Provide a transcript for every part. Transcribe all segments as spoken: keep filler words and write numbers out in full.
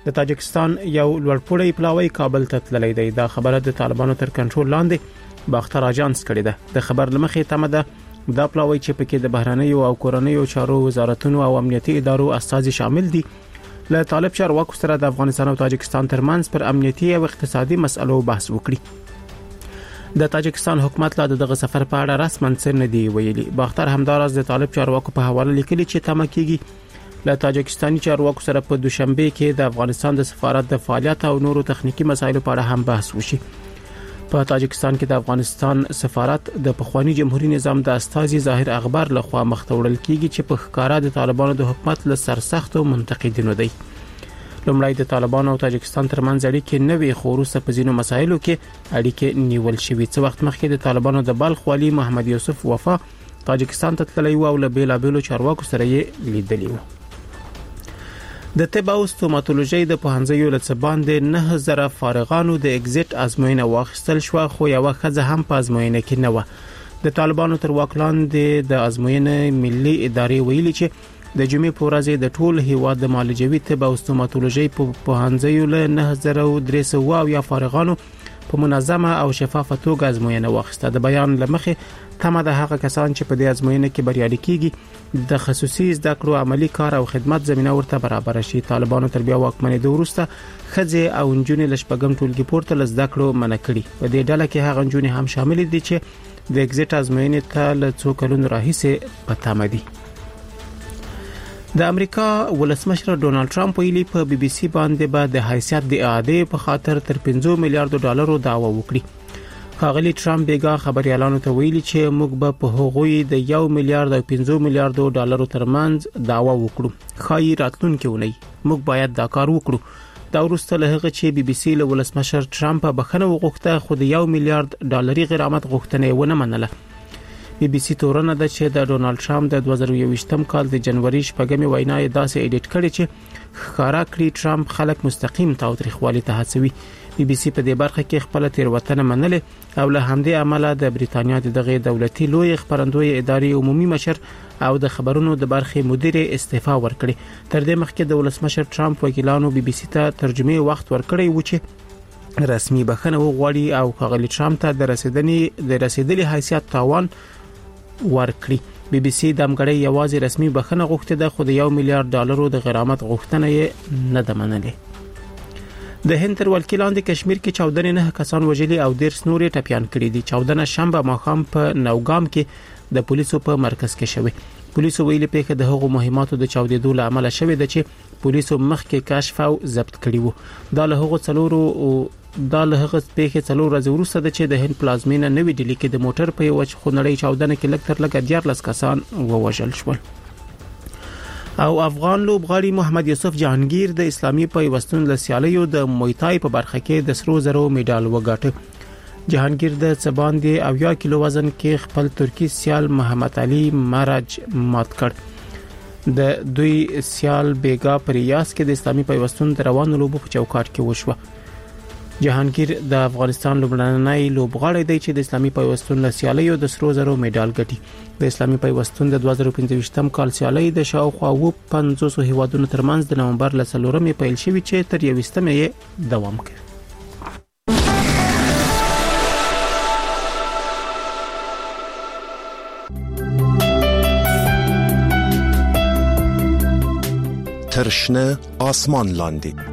د تاجکستان یو لوړپوړی پلاوی کابل ته تللی دی. دا خبره د طالبانو تر کنټرول لاندې باختر اجانس کړې ده. د خبر لمخې تمه ده دا پلاوی چې پکې د بهرنیو او کورنیو چارو وزارتونو او امنیتي ادارو استازي شامل دي له طالب چارواکو سره د افغانستان او تاجکستان ترمنځ پر امنیتي او اقتصادي مسلو بحث وکړي. د تاجکستان حکومت لا دغه سفر په اړه رسماً څه نه دی ویلي. باختر همدارس د طالب چارواکو په حواله لیکلي چې تمه کیږي له تاجکستاني چارواکو سره په دوشنبه کې د افغانستان د سفارت د فعالیت او نورو تخنیکی مسایلو په اړه هم بحث وشي. په تاجکستان کې د افغانستان سفارت د پخوانی جمهوریت نظام د استازي ظاهر اخبار لخوا مختوړل کیږي چې په ښکارا د طالبانو د حکومت له سرسختو منتقدینو دی. لومړی د طالبانو او تاجکستان ترمنځ اړیکې نوې خو په ځینو مسایلو کې اړیکې نیول شوې. څه وخت مخکې د طالبانو د بلخ والی محمد یوسف وفا تاجکستان ته تللی و او له بیلابیلو چارواکو سره یې لیدلی و. د طب او ستوماتولوژي د پوهنځیو له باندې نه زره فارغانو د ایگزیټ ازموینه واخیستل شو، خو یو خزه هم په ازموینه کې نه و. د طالبانو تر واک لاندې د ازموینې ملي ادارې ویلي چې د جمعې په ورځ د ټول هیواد د معالجوي طب او ستوماتولوژي په پوهنځیو له نه زره درې سوه یا فارغانو په منظمه او شفافه توګه ازموینه واخیسته. د بیان لمخې تمه د هغه کسان چې په دې ازموینه کې بریالي کیږي د خصوصي زده کړو عملی کار او خدمات زمينه ورته برابر شي. طالبانو تر بیا واکمنۍ د ورسته خځې او نجونې لشپګم ټولګي پورته لزده کړو منع کړي. په دې ډله کې هغه نجونې هم شامل دي چې د ایگزیټ ازموینې ته له څو کلونو راهیسې پاتامه دي. د امریکا ولسمشر ډونالد ټرمپ ویلي په بي بي سي باندې به د حیثیت د اعاده په خاطر تر پنځه میلیارډ ډالرو دعوه وکړي. ښاغلي ټرمپ بیګا خبريالانو ته ویلي چې موږ به په هغوی د یو میلیارډ او پنځه میلیارډ ډالرو ترمنځ دعوه وکړو. خای راتلونکي ونی موږ باید دا کار وکړو. دا وروسته له هغه چې بي بي سي له ولسمشر ټرمپ بخښنه وغوښته خو د یو میلیارډ ډالري غرامت غوښتنه ونه منله. بي بي سي تورنه ده چې د ډونالد ټرمپ د دوه زره یوویشتم کال د جنوري شپږمې وینا یې داسې اډیټ کړي چې ښکارا کړی ټرمپ خلک مستقیم تاوتریخوالي ته هڅوي. بي بي سي په دې برخه کې خپل تیروتنه منلې او له همدې عمله د بریتانیا د دغه دولتي لوی خبرندوی ادارې عمومي مشر او د خبرونو د برخې مدیر استعفا ورکړي. تر دې مخکې د ولسمشر ټرمپ وکیلانو بي بي سي ته ترجمه وخت ورکړی و چې رسمي بخښنه وغواړي او ښاغلي ټرمپ ته د رسیدنې د رسیدلي حیثیت تاوان ورکړي. بي بي سي د امګړی یوازې رسمي بخښنه غوښته ده خو د یو میلیارډ ډالرو د غرامت غوښتنه یې نه ده منلې. د هند تر ولکې لاندې کشمیر کې چودنې نه کسان وژلي او ډیر نورې ټپيان کړي دي. چودنه شنبه ماښام په نوګام کې د پولیسو په مرکز کې شوه. پولیسو ویلي پیښه د هغو مهماتو د چاودېدو له امله شوې ده چې پولیسو مخکې کشف او ضبط کړي وو. دا له هغو څلورو دا له هغه پیښې څلور ورځې وروسته ده چې د هند پلازمینه نوې ډیلی کې د موټر په یو خونړۍ چاودنه کې لږ تر لږه دیارلس کسان ووژل شول. او افغان لوبغاړي محمد یوسف جهانگیر د اسلامي پیوستون له سیالیو د مویتای په برخه کې د سرو زرو میډال وګاټه. جهانگیر د څباندې او یا کیلو وزن کې خپل ترکی سیال محمد علي مرج مات کړ. د دوی سیال بیګا پر ریاض کې د اسلامي پیوستون د روانو لوبو په چوکاټ کې وشوه. جهانگیر د افغانستان لوبډانای لوبغاړی دی چې د اسلامي پیوستون له سیالیو د سرو زرو میډال ګټي. د اسلامي پیوستون د دوه زره پنځه کال سیالي د شاوخوا پنځوس هیوادونو ترمنځ د نومبر له څلورمې پیل شوې چې تر یوویشتمې یې دوام کوي. ترشنه آسمان لاندې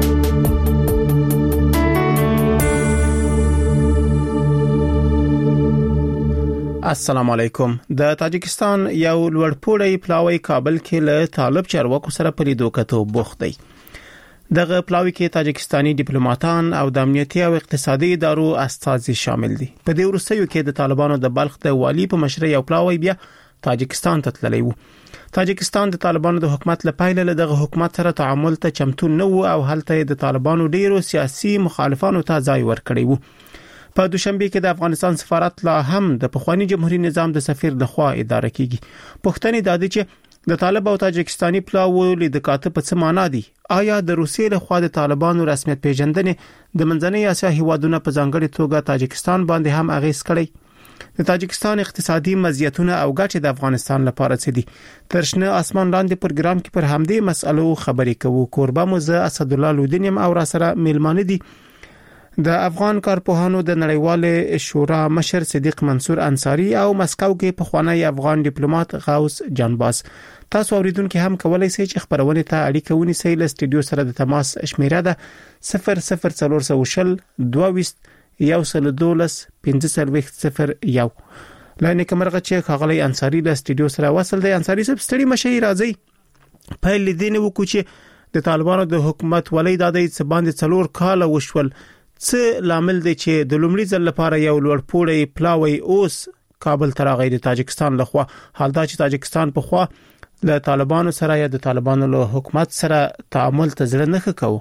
السلام علیکم. د تاجکستان یو لوړپوړی پلاوی کابل کې له طالب چارواکو سره په لیدو کتو بوخت دی. دغه پلاوی کې تاجکستاني ډیپلوماټان او د امنیتي او اقتصادي ادارو استازي شامل دي. په دې وروستیو کې د طالبانو د بلخ د والی په مشرۍ یو پلاوی بیا تاجکستان ته تللی وو. تاجکستان د طالبانو د حکومت لپاره له دغه حکومت سره تعامل ته چمتو نه وو او هلته د طالبانو ډیرو سیاسي مخالفانو ته ځای ورکړی وو. په دوشنبه کې د افغانستان سفارت لا هم د پخوانی جمهوریت نظام د سفیر لخوا اداره کیږي. پښتني د دې چې د طالب او تاجکستاني پلاو لید کاته په څه معنا دي؟ آیا د روسیې لخوا د طالبانو رسمیت پیژندنې د منځنۍ اسیا هیوادونو په ځانګړي توګه تاجکستان باندې هم اغیز کړی؟ د تاجکستان اقتصادي مزیتونه او ګټې د افغانستان لپاره څه دي؟ تر شنه اسمان لاندې پروګرام کې پر همدې مسألو خبرې کوو. کوربه مو زه اسد الله لودینیم او را سره میلمانه دي د افغان کارپوهانو د نړیوال شورا مشر صدیق منصور انصاری او مسکو کې پخوانی افغان ډیپلوماټ غوث جانباز. تاسو اوریدونکو هم کولای شئ چې خبرونه ته اړیکه ونیسئ. له سټډیو سره د تماس شمیره ده صفر صفر څلور سوه شل دوه ویشت یو سل دولس پنځه څلوېښت صفر یو. لاینه کمرغه چې خاغلی انصاری له سټډیو سره وصل دی. انصاری صاحب ستړي مشي راځي. په لیدنه وکړو چې د طالبانو د حکومت ولې د دې څه باندې څلور کال وشول. څه لامل دی چې د لومړي ځل لپاره یو لوړپوړی پلاوی اوس کابل ته راغی د تاجکستان لخوا؟ حال دا چې تاجکستان په خوا له طالبانو سره یا د طالبانو له حکومت سره تعامل ته ځل نه کوي.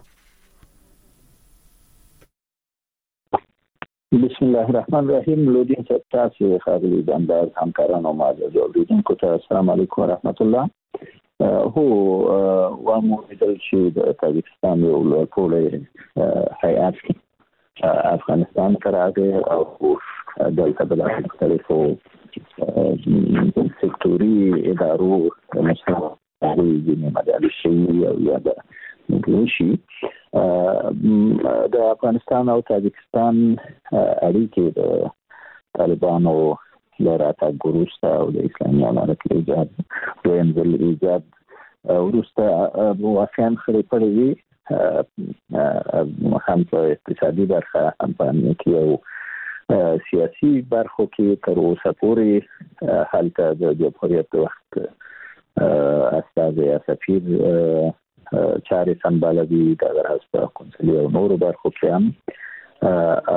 بسم الله الرحمن الرحیم. لودین تاسو خاغلی د انداز همکارانو ما د اوریدونکو ته السلام علیکم ورحمت الله. هو وامو دل چې د تاجکستان یو لوړپوړی هیئت افغانستان ته راغی او دلته د مختلفو سکتوري ادارو مثلا د مجالس شي او یا د مجلسي د افغانستان او تاجکستان اړیکې د طالبانو لراته ګروستا او د اسلامي امارت ایجاد دویم ځل ایجاد وروسته واقعا خرې پړې وي هم په اقتصادي برخه هم په امنیتي او سیاسي برخو کې تر اوسه پورې هلته د جمهوریت وخت استازي یا سفیر چارې سمبالوي د راز په قونسلي او نورو برخو کې هم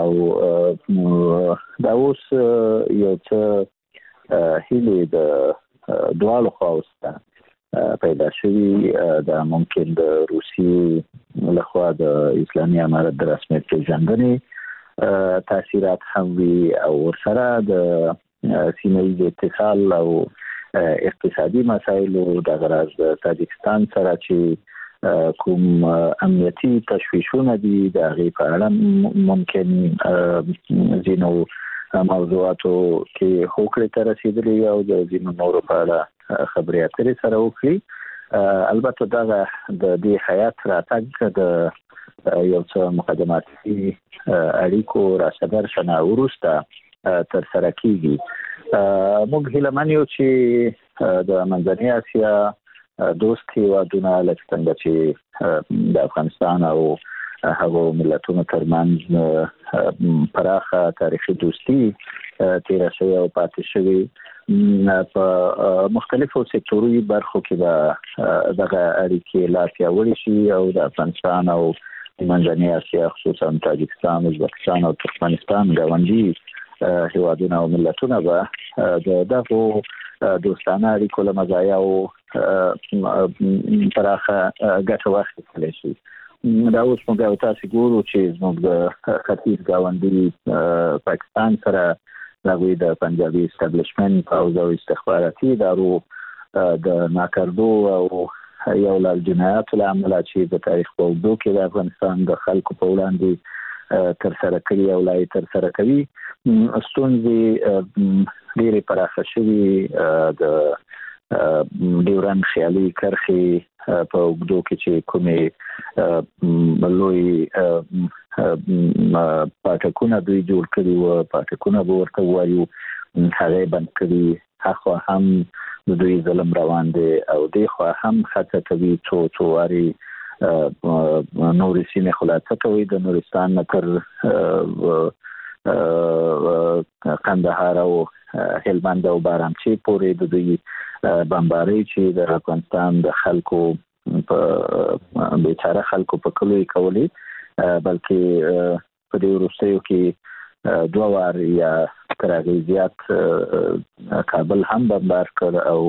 او دا اوس یو څه هیلې د دواړو خواوو پیدا شوي د ممکن د روسیې لخوا د اسلامي امارت د رسمیت پیژندنې تاثیرات هم وي او ورسره د سیمه ییز اتصال او اقتصادي مسایلو د غرض د تاجکستان سره چې کوم امنیتي تشویشونه دي د هغې په اړه ممکن ځینو موضوعاتو کې هوکړې ته رسیدلي او د ځینو نورو په اړه خبرې اترې سره وکړي. البته دا د دې هیئت راتګ د یو څه مقدماتي اړیکو راڅرګند شنه وروسته تر سره کیږي. موږ هیله من یو چې د منځنۍ اسیا دوست هیوادونه لکه څنګه چې د افغانستان او هغو ملتونو ترمنځ پراخه تاریخي دوستي تیره شوې او پاتې شوې په مختلفو سکتوري برخو کې به دغه اړیکې لا پیاوړې شي او د افغانستان او منځنۍ اسیا خصوصا تاجکستان، ازبکستان او ترکمنستان ګاونډي هیوادونه او ملتونه به د دغو دوستانه اړیکو له مزایاو پراخه ګټه واخیستلی شي. دا اوس موږ تاسو ګورو چې زموږ د ختیځ ګاونډي پاکستان سره دغوی د پنجابي اسټابلیشمنت پوځ او استخباراتي ادارو د ناکردو او یو لړ جنایاتو له امله چې د تاریخ په اوږدو کې د افغانستان د خلکو په وړاندې ترسره کړي او لا یې ترسره کوي ستونزې ډېرې پراخه شوي د ډیورنډ خیالي کرښې په اوږدو کې چې کومې لوی پاټکونه دوی جوړ کړي وو، پاټکونه به ورته وایو، هغه بند کړي. هغه هم د دوی ظلم روان دی او دی خو هم هڅه کوي څو څو واري نورې سیمې خلاصه کوي د نورستان نه تر قندهار او هلمند او بارامچی پورې د دوی بمبارۍ چې د افغانستان د خلکو په بیچاره خلکو په کلو یې کولې، بلکې په دې وروستیو کې دوه وار یا تر هغې زیات کابل هم بمبار کړ او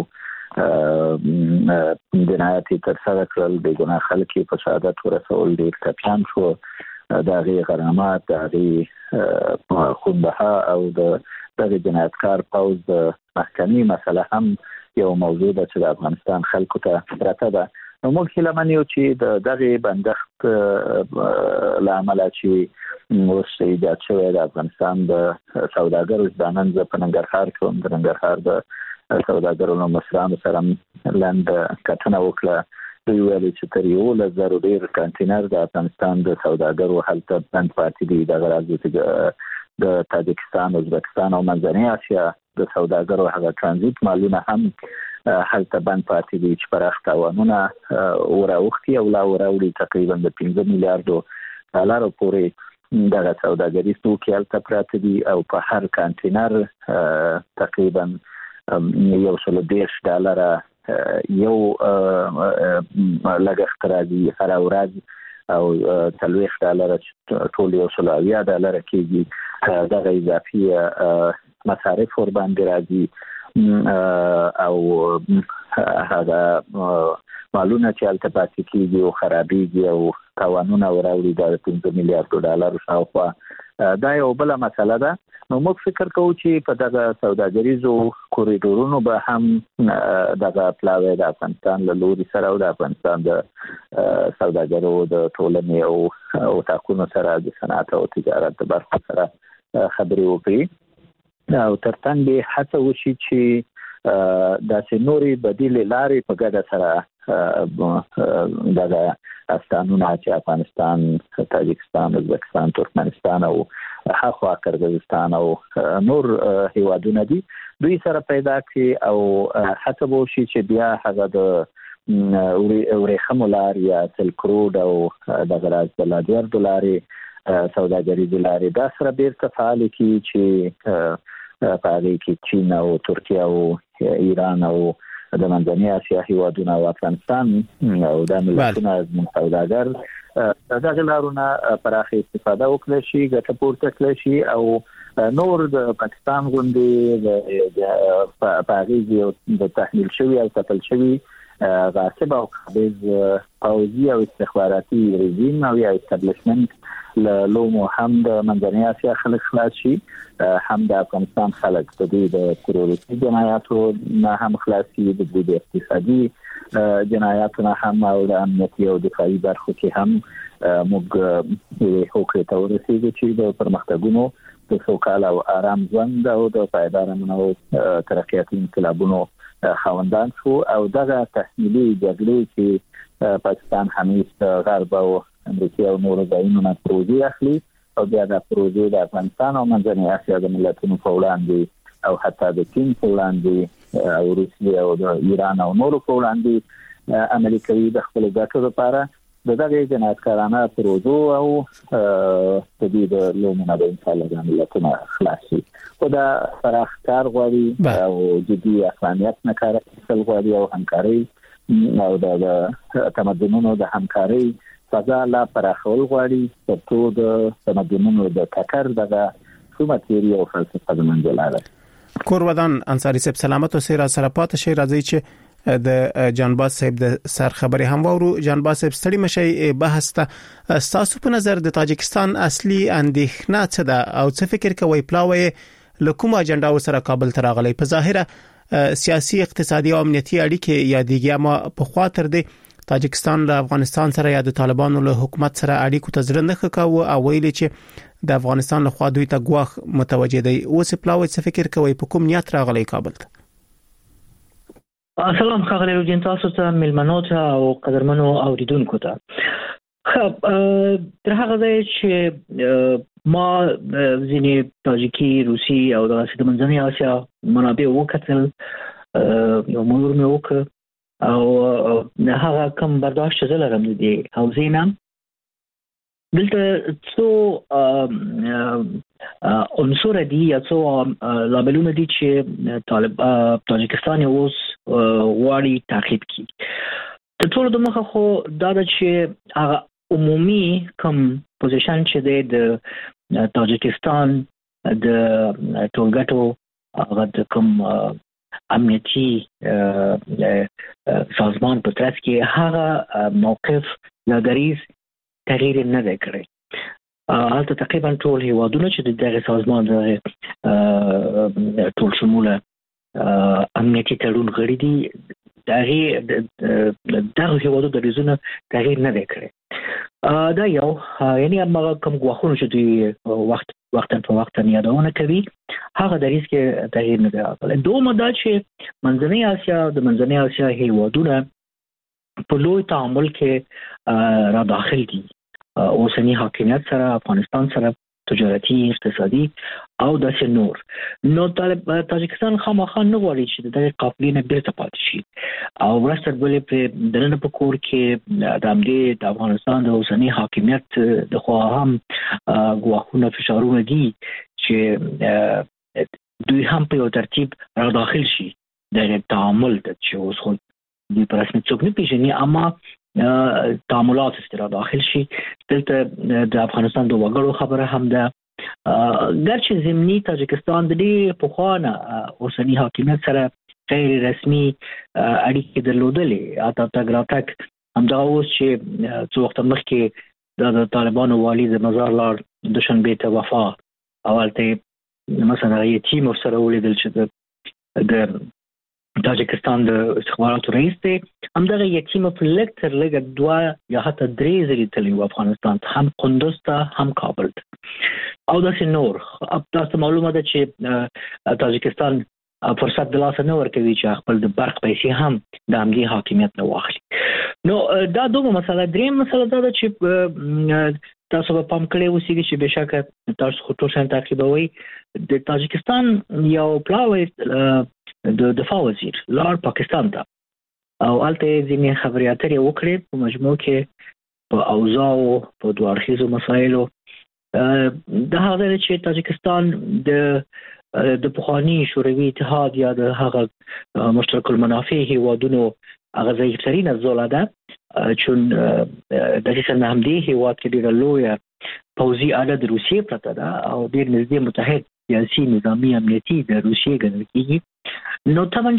جنایات یې ترسره کړل، بې ګناه خلک یې په شهادت ورسول، ډېر ټپیان شو. د هغې غرامات، د هغې خونبها او د دغه جنایتکار پوځ د محکمې مسله هم یو موضوع ده چې د افغانستان خلکو ته پرته ده. نو موږ هیله منو چې د دغه بندښت لامل چې اوس ایجاد شوی د افغانستان د سوداګرو ځانن په ننګرهار کې هم د ننګرهار د سوداګرو نو مشرانو سره لاند کتنه وکړه دوی ویلي چې تر یو لزر ډیر کانټینر د افغانستان د سوداګرو هلته بند پاتې دي د غراض د تاجکستان، ازبکستان او منځنۍ اسیا د سوداګرو هغه ترانزیت مالونه هم هلته بند پاتې دي چې پراخ تاوانونه وراوختي او لا وراوړي تقریبا د پنځه میلیارډو ډالر پورې دغه سوداګریز توکي هلته پراته دي او په هر کانټینر تقریبا یو سل دیرش ډالر یو لګښت راځي هر ورځ او څلوېښت ډالر ټول یو سل اویا ډالر کېږي دغه اضافي مصارف ور باندې راځي او هغه مالونه چې هلته پاتې کېږي او خرابېږي او تاوانونه وراوړي د پنځه میلیارډو ډالرو شاوخوا دا یو بله مسله ده. نو موږ فکر کوو چې په دغه سوداګریزو کوریډورونو به هم دغه پلاوی د افغانستان له لوري سره او د افغانستان د سوداګرو د ټولنې او اتاقونو سره د صنعت او تجارت د برخو سره خبرې وکړي او ترڅنګ به هڅه وشي چې داسې نورې بدیلې لارې په ګډه سره دغه افغانستان چې افغانستان، تاجکستان، ازبکستان، ترکمنستان او هاخوا قرغیزستان او نور هیوادونه دي دوی سره پیدا کړي او هڅه وشي چې بیا هغه د ورېښمو لار یا سلک روډ او د غراض د لاجور دلارې سوداګریز لارې دا سره بیرته فعال کړي چې په هغې کې چین او ترکیه او ایران او د منځنۍ اسیا هیوادونه او افغانستان او د ملتونو سوداګر دغه لارونه پراخه استفاده وکړي شي ګټه پورته کړي شي او نور د پاکستان غوندې د پاریس د تحمیل شوی او تپل شوی غاصب او قابض پوځي او استخباراتي رژیم او یا استابلیشمنت لومو هم د منځنۍ اسیا خلک خلاص شي هم د افغانستان خلک د دې د تروریستي جنایاتو نه هم خلاص شي د دې د اقتصادي جنایاتو نه هم او د امنیتي او دفاعي برخو کې هم موږ هوکړې ته ورسېږو چې د پرمختګونو د سوکاله او آرام ژوند او د پایدار امن او ترقیاتي انقلابونو خاوندان شو او دغه تحمیلي جګړې چې پاکستان همیشه غرب او امریکا او نور ځایونو نه پروژې اخلي او بیا د پروژې د افغانستان او منځنۍ اسیا د ملتونو په وړاندې او حتی د چین په وړاندې او روسیې او د ایران او نورو په وړاندې عملي کوي د خپل ګټو لپاره د دغه جنایتکارانه پروژو او د دې د لومونه د انسان د ملتونو خلاص شي او دا پراخ کار غواړي او جدي افغانیت نه کار اخیستل غواړي او همکاري او د تمدنونو د همکاري فضا لا پراخول غواړي ترڅو د تمدنونو د ټکر دغه کومه تیوري او فلسفه د منځلاله کورودان انصاری صاحب سلامت او سره سره پات شي راځي چې د جانباز صاحب د سر خبري هم وورو. جانباز صاحب ستړي مشي بحث ته تاسو په نظر د تاجکستان اصلي اندېښنه څه ده او څه فکر کوي پلاوی لکوم اجنډا سره کابل ته راغلي؟ په ظاهره سیاسي اقتصادي او امنیتي اړیکې یادېږي اما په خاطر د تاجکستان له افغانستان سره یا د طالبانو له حکومت سره اړیکو ته ځړنه ښکاوه او ویلي چې د افغانستان له خوا دوی ته ګواښ متوجه دی. اوس پلاوی څه فکر کوي په کوم نیت راغلی کابل ته؟ سلام خغلی روجین تاسو ته ملمنو ته او قدرمنو اوریدونکو ته. خب در هغه ځای چې ما ځینې تاجیکي، روسي او د منځنۍ اسیا منابع وکتل یو مرور مې وکړ او هغه کم برداشت چې زه لرم د دې حوزې نه دلته څو عنصر دي یا څو لابلونه دي چې طالب تاجکستان اوس غواړي تعقیب کړي. د ټولو د مخه خو دا ده چې هغه عمومي کم پوزیشن چې دی د تاجکستان د ټولګټو هغه د کم امنیتي سازمان په ترڅ کې هغه موقف یا دریز تغییر نه دی کړی. هلته تقریبا ټول هیوادونه چې د دغه سازمان ټول شموله امنیتي تړون غړي دي دغه دغه هیوادو د ریزونه تغییر نه وکړي دا یو یعنی هغه کوم غوښنه چې دوی وخت وخت په وخت یادونه کوي هغه د ریسک تغییر نه راغلی. دومره دا چې منځنۍ اسیا د منځنۍ اسیا هیوادونه په لوی تعامل کې را داخل دي اوسنی حاکمیت سره افغانستان سره تجارتي اقتصادي او د نور نو طالب تاجکستان خامخا نه غواړي چې د قافلې نه بیرته پاتې شي او ورسره بلې په دننه په کور کې د امدې د افغانستان د اوسنی حاکمیت د خو هم غواخونه فشارونه دي چې دوی هم په یو ترتیب را داخل شي د تعامل د چې اوس خو د پرسمت څوک نه پیژني اما تعاملات استرا داخل شي دلته د افغانستان د وګړو خبره هم ده ګرچې زمینی تاجکستان د دې په خوانه اوسنی حاکمیت سره غیر رسمي اړیکې درلودلې اته تګراتک همدا اوس چې څو وخت مخکې د طالبانو والي د مزار لار د شنبه ته وفا اولته مثلا یې ټیم سره ولیدل چې د تاجکستان د استخباراتو رئیس دی همدغه یتیم په لکتر لګ دوا یا حتی درې ځلې تللی افغانستان هم قندوز ته هم کابل ته او داسې نور اب تاسو معلومه ده چې تاجکستان فرصت د لاسه نه ورکوي چې خپل د برق پیسې هم د امنیتي حاکمیت نه واخلي نو دا دوه مسله دریم مسله دا ده چې تاسو په پام کړی اوسېږي چې بشکه تاسو خو ټول شان تعقیبوي د تاجکستان یو پلاوی د دفاع وزیر لار پاکستان ته او الته ځینې خبرې اترې وکړې په مجموع کې په اوضاع په دوه اړخیزو مسایلو د هغه چې تاجکستان د د پخوانی شوروي اتحاد یا د هغه مشترک المنافع هیوادونو هغه ضعیفترین زوله ده چون د هیڅ نه هم دی هیواد کې ډېر لوی پوځي اله د روسیې پرته ده او ډېر نږدې متحد سیاسي نظامی امنیتي د روسیې ګڼل کېږي نو طبعا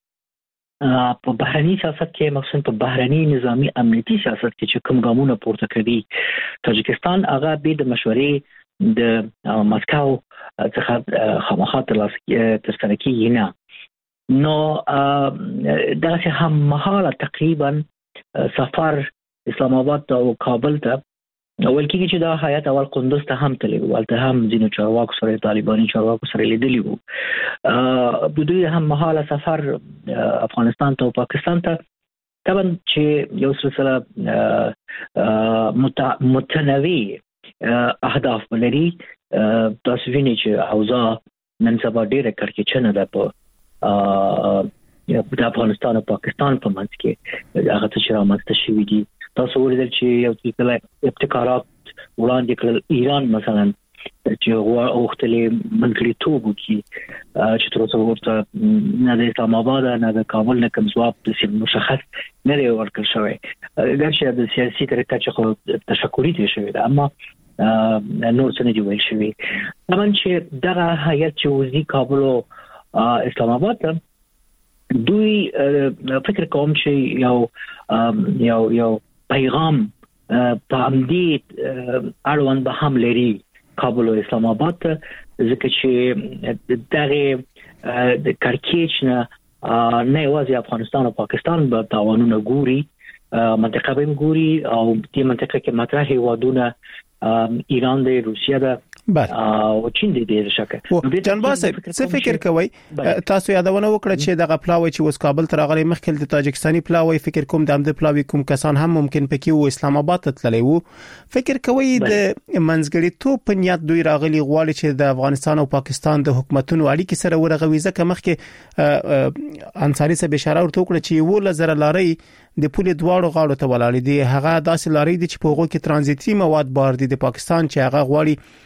چې په بهرني سیاست کې مخصوصا په بهرني نظامی امنیتي سیاست کې چې کوم ګامونه پورته کوي تاجکستان هغه به د مشورې د مسکو څخه خامخا ترسره کېږي نه نو داسې هم مهاله تقریبا سفر اسلام آباد او کابل ته اول کې چې دا حیات اول قندوز ته هم تللی ولته هم ځینو چارواکو سره طالباني چارواکو سره لیدلی وو د دوی هم مهاله سفر افغانستان ته او پاکستان ته طبعا چې یو سلسله متنوع اهداف ولري تاسو وینئ چې اوضاع نن سبا ډېره کړکېچنه ده په د افغانستان او پاکستان په منځ کې هغه څه رامنځته شوي دي تاسو ولیدل چې یو څه ابتکارات وړاندې کړل ایران مثلا چې غوښتلې منځګړیتوب وکړي چې تر اوسه ورته نه د اسلام آباد نه د کابل نه کوم ځواب د مشخص نه دی ورکړل شوی ګرچې د سیاسي طریقه چې خو تشکري دي شوی ده اما نور څه نه دی ویل شوی طبعا چې دغه هیئت چې وزي کابل او اسلام آباد ته دوی فکر کوم چې یو یو یو پیغام په امدې اړوند به هم لري کابل او اسلام آباد ته ځکه چې دغه د کړکېچ نه نه یوازې افغانستان او پاکستان به تاوانونه ګوري منطقه به ګوري او دې منطقه کې مطرح هیوادونه ایران دی روسیه ده او چین دی د شکه جنباس څه فکر کوي تاسو یادونه وکړه چې دغه پلاوی چې اوس کابل ته راغلی مخکې د تاجکستاني پلاوی فکر کوم د امده پلاوی کوم کسان هم ممکن پکې و اسلام آباد ته تللی وو فکر کوي د منځګړیتوب په نیت دوی راغلي غواړي چې د افغانستان او پاکستان د حکومتونو اړیکې سره ورغوي ځکه مخکې انصاری صاحب اشاره ورته وکړه چې یو لزر لاري د پولې دواړو غاړو ته ولاړ دي هغه داسې لاري دي چې په هغه کې ترانزیتي مواد بار دي د پاکستان چې هغه غواړي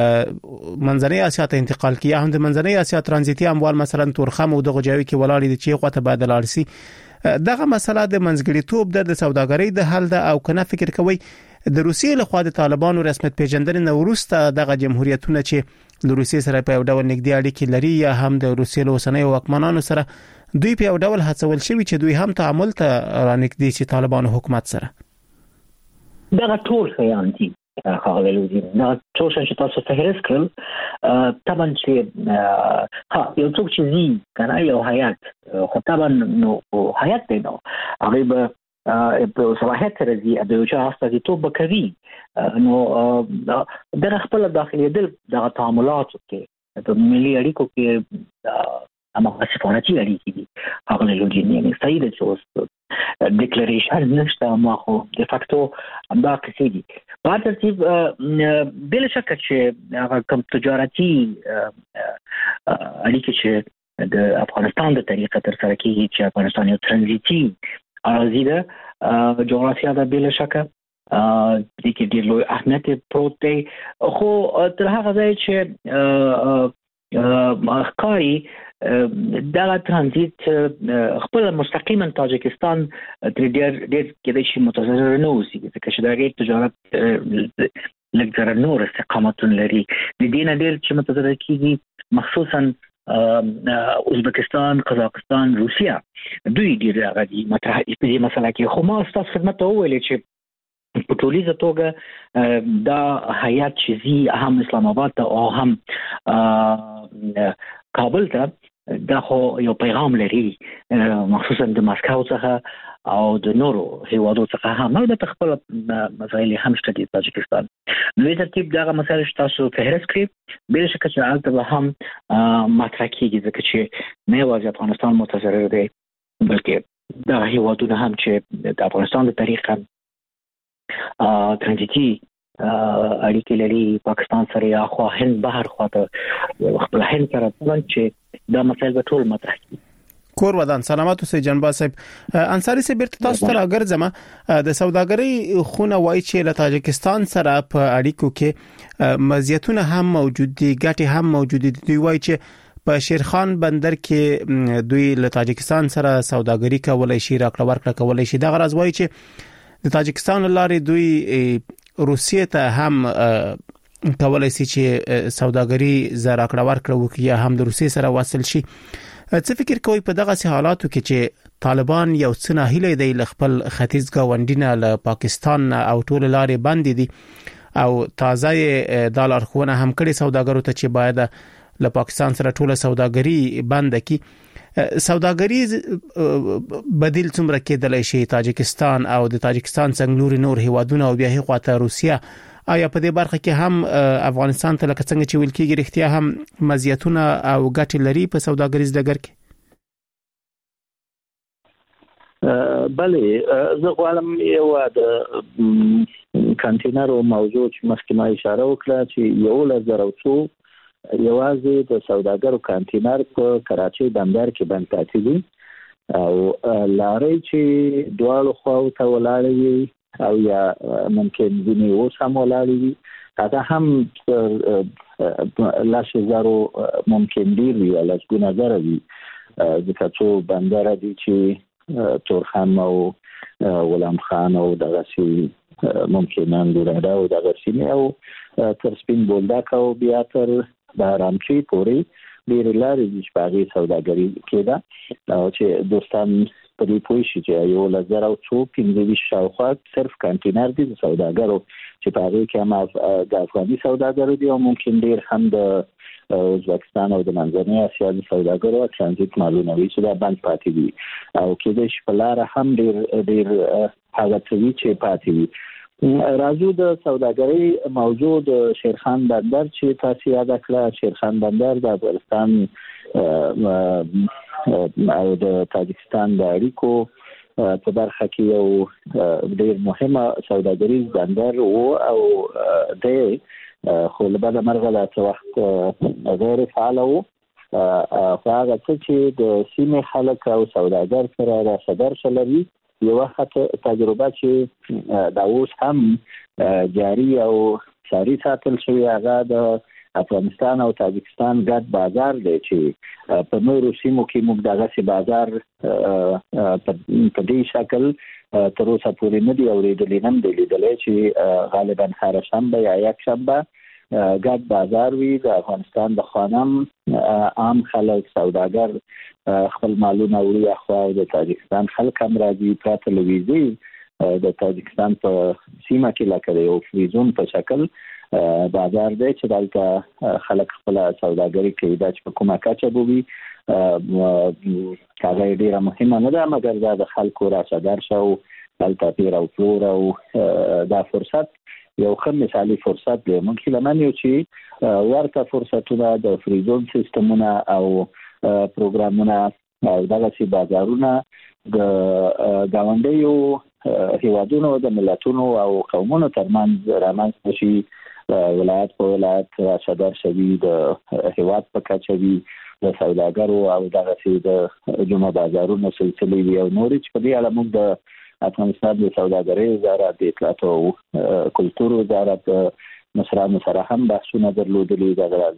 منځنۍ اسیا ته انتقال کیه هم د منځنۍ اسیا ترانزیتي اموال مثلا تورخم او دغه جاوی کې ولاړ دي چې غوته بدل ارسي دغه مسله د منځګړیتوب د سوداګرۍ د حل ده او کنه فکر کوي د روسیې له خوا د طالبانو رسمیت پیژندنې نه وروسته دغه جمهوریتونه چې د روسیې سره په یو ډول نږدې اړیکې لري یا هم د روسیې له اوسنۍ حکمرانانو سره دوی په یو ډول هڅول شوی چې دوی هم تعامل ته رانږدې شي طالبانو حکومت سره دغه ټول خیان دي خاغلی لودین دا څو شان چې تاسو فهرست کړل طبعا چې ها یو څوک چې زی کنه یو حیات خو طبعا نو حیات دی نو هغه به په صلاحیت راځي د یو چا استازیتوب وکړي نو د خپل داخلي دل د تعاملات کې په ملي اړیکو کې اما سفارتي اړیکې دي هغه له لوري نه صحیح ده چې اوس ډیکلیریشن نشته ما خو د فاکتو دا کیسې دي په ترتیب بل شک چې هغه کوم تجارتي اړیکې چې د افغانستان د طریقه تر سره کیږي چې افغانستان یو ترانزیتي اراضي ده جغرافیا ده بل شک د کې ډېر لوی اهمیت پروت دی خو تر هغه ځای چې ښکاري دا ترانزیت خپل مستقیما تاجکستان تر ډېر ډېر کېدای شي متضرر نه اوسي ځکه چې دا غیر تجارت لږ ذره نور استقامتونه لري د دې نه ډېر چې متضرر کېږي مخصوصا ازبکستان قزاقستان روسیا دوی ډېر هغه دي مطرح په دې مسله کې خو ما ستاسو خدمت ته وویل چې په ټولیزه توګه دا هیات چې زی هم اسلام آباد ته او هم کابل ته دا خو یو پیغام لري مخصوصا د ماسکو څخه او د نورو هیوادو څخه هم البته خپل مسایل هم شته د تاجکستان نو ترتیب دا مسایل چې تاسو فهرست کړئ بل شک چې البته هم مطرح کیږي ځکه چې نه یوازې افغانستان متضرر دی بلکې دا هیوادونه هم چې د افغانستان د طریقه ترانزیتي اړیکې لري پاکستان سره یا خو هند بهر خواته خپل هند سره چې دا مسایل به ټول مطرح کیږي کور ودان سلامات اوسئ جنبا صاحب انصاری صاحب بیرته تاسو ته راګرځم د سوداګرۍ خونه وایي چې له تاجکستان سره په اړیکو کې مزیتونه هم موجود دي ګټې هم موجود دي دوی وایي چې په شیرخان بندر کې دوی له تاجکستان سره سوداګري کولای شي راکړه ورکړه کولای شي دا غرض وایي چې د تاجکستان لارې دوی روسیې ته هم کولای شي چې سوداګري زرا کړه ورکړه وکړي یا هم د روسیې سره وصل شي څه فکر کوي په دغه حالاتو کې چې طالبان یو څه ناهیله دی ل خپل ختیځ گاونډینه له پاکستان او ټول لارې بند دي او تازه ډالر خونه هم کړي سوداګرو ته چې باید له پاکستان سره ټول سوداګري بند کړي سوداګري بدیل څومره کېدلای شي تاجکستان او د تاجکستان څنګه نور نور هیوادونه او بیا هغه روسیا آیا په دې برخه کې هم افغانستان ته لکه څنګه چې ویل کېږي رښتیا هم مزیتونه او ګټې لري په سوداګریز ډګر کې بله زه غواړم یو د کانټینر موضوع چې مخکې ما اشاره وکړه چې یو لزر او څو یوازې د سوداګرو کانټینر په کراچۍ بندر کې بند پاتې دي او لارې چې دواړو خواو ته ولاړې وي او یا ممکن ځینې اوس هم ولاړې وي هغه هم لاس زرو ممکن ډېر وي لسګونه زره وي ځکه څو بندره دي چې تورخم او غلام خان او دغسې ممکن اندوراده او دغسې او تر سپین بولدک او بیا تر بهرامچی پورې ډېرې لارې دي چې په هغې سوداګري کېده او چې دوستان په دې پوه شي چې یو له زر او څو پنځه ویشت شاوخوا صرف کانټینر دي د سوداګرو چې په هغې کې هم د افغاني سوداګرو دي او ممکن ډېر هم د ازبکستان او د منځنۍ اسیا د سوداګرو ترانزیت مالونه وي چې دا بند پاتې دي او کېدای شي په لاره هم ډېر ډېر هغه څه وي چې پاتې وي راځو د سوداګرۍ موضوع د شیرخان بندر چې تاسو یاد کړه شیرخان بندر د افغانستان او د تاجکستان د اړیکو په برخه کې یو ډېر مهمه سوداګریز بندر و او د خو له بعد مرغه لا څه وخت غیر فعال وو خو هغه څه چې د سیمې خلک او سوداګر سره راصدر شلري یو وخت تجربه چې دا اوس هم جاری او ساري ساتل شوی هغه د افغانستان او تاجکستان ګډ بازار دی چې په نورو سیمو کې موږ دغه بازار په دې شکل تر اوسه پورې نه دی اورېدلی نه دی لیدلی چې غالبا هر شنبه یا یک شنبه ګډ بازار وي د افغانستان د خانم عام خلک سوداګر خپل مالونه وړي اخوا او د تاجکستان خلک هم راځي پرته له ویزې د تاجکستان په سیمه کې لکه یو فریزون په شکل بازار دی چې دلته خلک خپل سوداګري کوي دا چې کومه کچه بوي هغه ډیره مهمه نه ده مګر دا د خلکو راشه شو دلته پیر او فلور او دا فرصت یو ښه مثالي فرصت دی مونږ لمن یو چې ورته فرصتونه د فریزون سیستمونه او پروګرامونه او دغه سي بازارونه د گاونډیو هیوادونو د ملتونو او قومونو ترمنځ رامنځته شي ولایت په ولایت راشه شوي د هیواد په کچه وي د سوداګرو او دغه سي د جمعه بازارونو سلسله وي او نورې چې په دې اړه موږ د افغانستان د سوداګرۍ وزارت د اطلاعات او کلتور وزارت مشرانو سره هم بحثونه درلودلي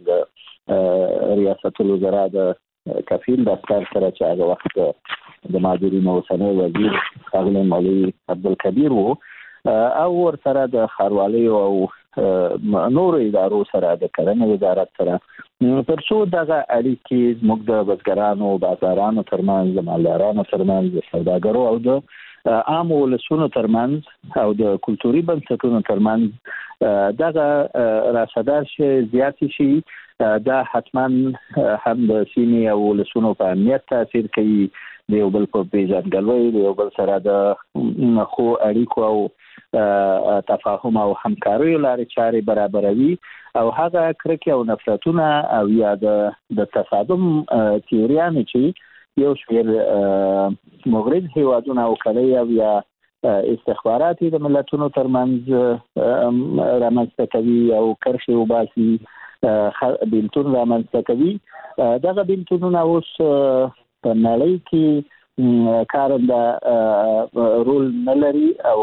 د ریاست الوزرا د کفیل دفتر سره چې هغه وخت د ماجورین اوسنی وزیر ښاغلی مولوي عبدالکبیر وو او ورسره د ښاروالۍ او نورو ادارو سره د کرنې وزارت سره تر څو دغه اړیکې زموږ د بزګرانو بازارانو ترمنځ د مالدارانو ترمنځ د سوداګرو او د عام ولسونو ترمنځ او د کلتوري بنسټونو ترمنځ دغه راسدار شي زیات شي دا حتما هم د سیمې او ولسونو په امنیت تاثیر کوي د یو بل په پیژندګلوي د یو بل سره د خو اړیکو او تفاهم او همکارۍ لارې چارې برابروي او هغه کرکې او نفرتونه او یا د تصادم تیوریانې چې یو شمېر مغرض هیوادونه او کلی او یا استخباراتي د ملتونو ترمنځ رامنځته کوي او کرښې وباسي بیلتون رامنځته کوي دغه بیلتونونه اوس په نړۍ کې کارنده رول نه لري او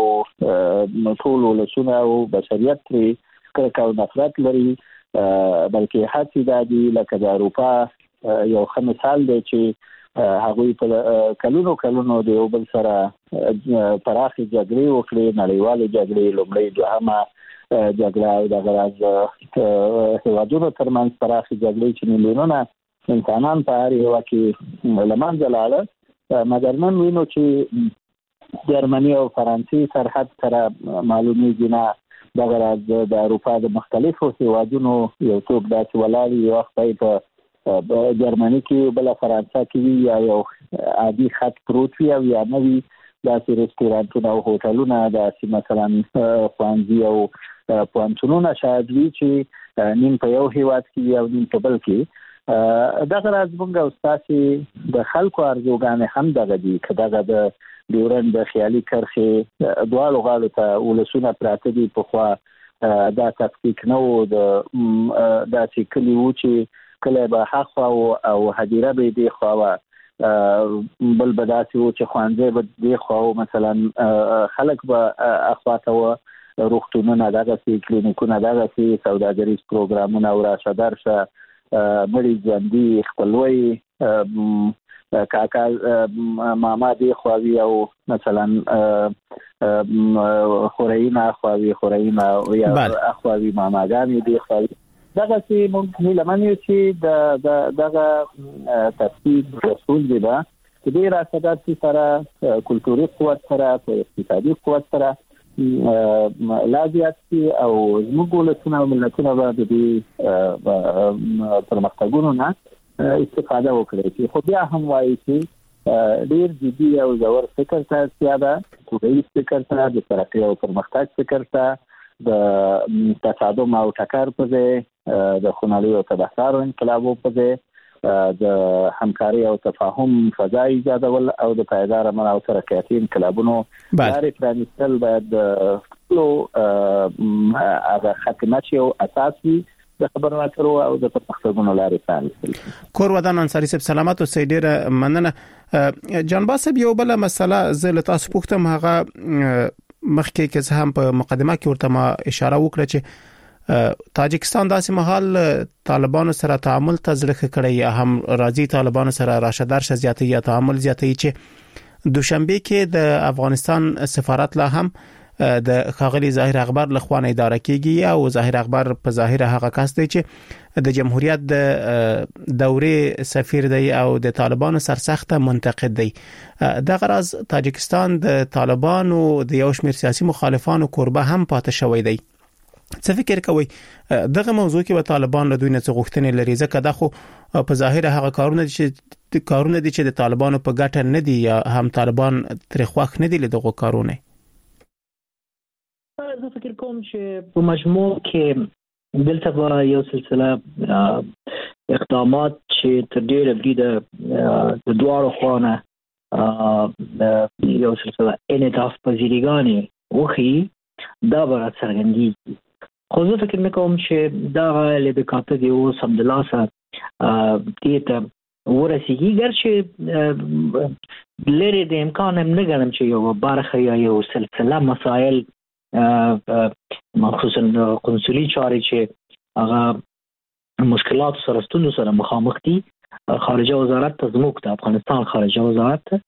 ټول ولسونه او بشریت پرې کرکه او نفرت لري بلکې هڅې دا دي لکه د اروپا یو ښه مثال دی چې هغوی په کلونو کلونو د یو بل سره پراخې جګړې وکړې نړیوالې جګړې لومړۍ دوهمه جګړه او دغه راز هیوادونو ترمنځ پراخې جګړې چې میلیونونه انسانان په هر هیواد کې له منځه لاړل مګر نن وینو چې جرمني او فرانسې سرحد سره معلومیږي نه دغه راز د اروپا د مختلفو هیوادونو یو څوک داسې ولاړ یو وخت په جرمني کې بل فرانسه کې وي یا یو عادي خط پروت وي او یا نوي داسې رستورانټونه او هوټلونه داسې مثلا خوانځي او پوهنتونونه شاید وي چې نیم په یو هیواد کې او نیم په بل کې دغه راز موږ او ستاسې د خلکو ارزوګانې هم دغه دي که دغه د ډیورنډ د خیالي کرښې دواړو غاړو ته ولسونه پراته دي پخوا دا تفکیک نه و د داسې کلي و چې کله به حخوا او هدیره به دی خوا بل به داسې و چې خوانځی به دی خوا مثلا خلک به اخواته و روغتونونه دغسې کلینیکونه دغسې سوداګریز پروګرامونه او راشه درشه مړي ژوندي خپلوۍ کاکا ماما دی خواوي او مثلا خورایینه اخواوي خورایینه یا اخواوي ماماګانې دی خواوي دغه چې موږ لمنو چې د دغه تفصیل رسول دی دا چې د راستات سره کلتوري قوت سره په اقتصادي قوت سره لازم او موږ له څنګه ملتونه باندې د پرمختګونو نه استفاده وکړي چې خو بیا هم وایي چې ډیر جدي او ژور فکر ته اړتیا ده ټولنیز فکر ته د ترقۍ او پرمختګ فکر ته د تصادم او ټکر په ځای د خونړیو او تبهکارو انقلابو په ځای د همکاري او تفاهم فضا ایجادول او د پایدار امن او ترقیاتي انقلابونو لارې پرانیستل باید ټولو هغه ختمه شي او اساس وي د خبرو اترو او د پرمختګونو لارې پرانیستل. کور ودان انصاری صاحب سلامت او سیدیر مننه. جان باسب یو بل مسله زه له تاسو پوښتم هغه مخکې کې زه هم په مقدمه کې ورته ما اشاره وکړه چې تاجکستان داسې مهال طالبانو سره تعامل تزریق کړی هم راځي طالبانو سره راشدار ش زیاتې یا تعامل زیاتې چې دوشنبه کې د افغانستان سفارت لا هم د ښاغلي ظاهر اخبار لخوا نه اداره کیږي او ظاهر اخبار په ظاهر هغه کس دی چې د جمهوریت د دورې سفیر دی او د طالبانو سرسخته منتقد دی. د غرض تاجکستان د طالبانو د یو شمېر سیاسي مخالفانو کوربه هم پاتې شوی دی. څه فکر کوي دغه موضوع کې و طالبان له دوی نه څه غوښتنې لري؟ ځکه دا خو په ظاهر هغه کارونه چې کارونه دي چې د طالبانو په ګټه نه دي یا هم طالبان تر خوښ نه دي له دغه کارونه. زه فکر کوم چې په مجموع کې دلته به یو سلسله اقدامات چې تر ډیره بریده د دواړو خواوو یو سلسله انعطاف پذیریګانې وښیي دا به راڅرګندېږي. خو زه فکر نه کوم چې دغه لبکاته دی اوس همدلاسه دې ته ورسېږي، ګرچې لرې د امکان هم نه ګڼم چې یو برخه یا یو سلسله مسایل خصوصا قنصلي چارې چې هغه مشکلات سره ستونزو سره مخامخ دي، خارجه وزارت ته زموږ د افغانستان خارجه وزارت ته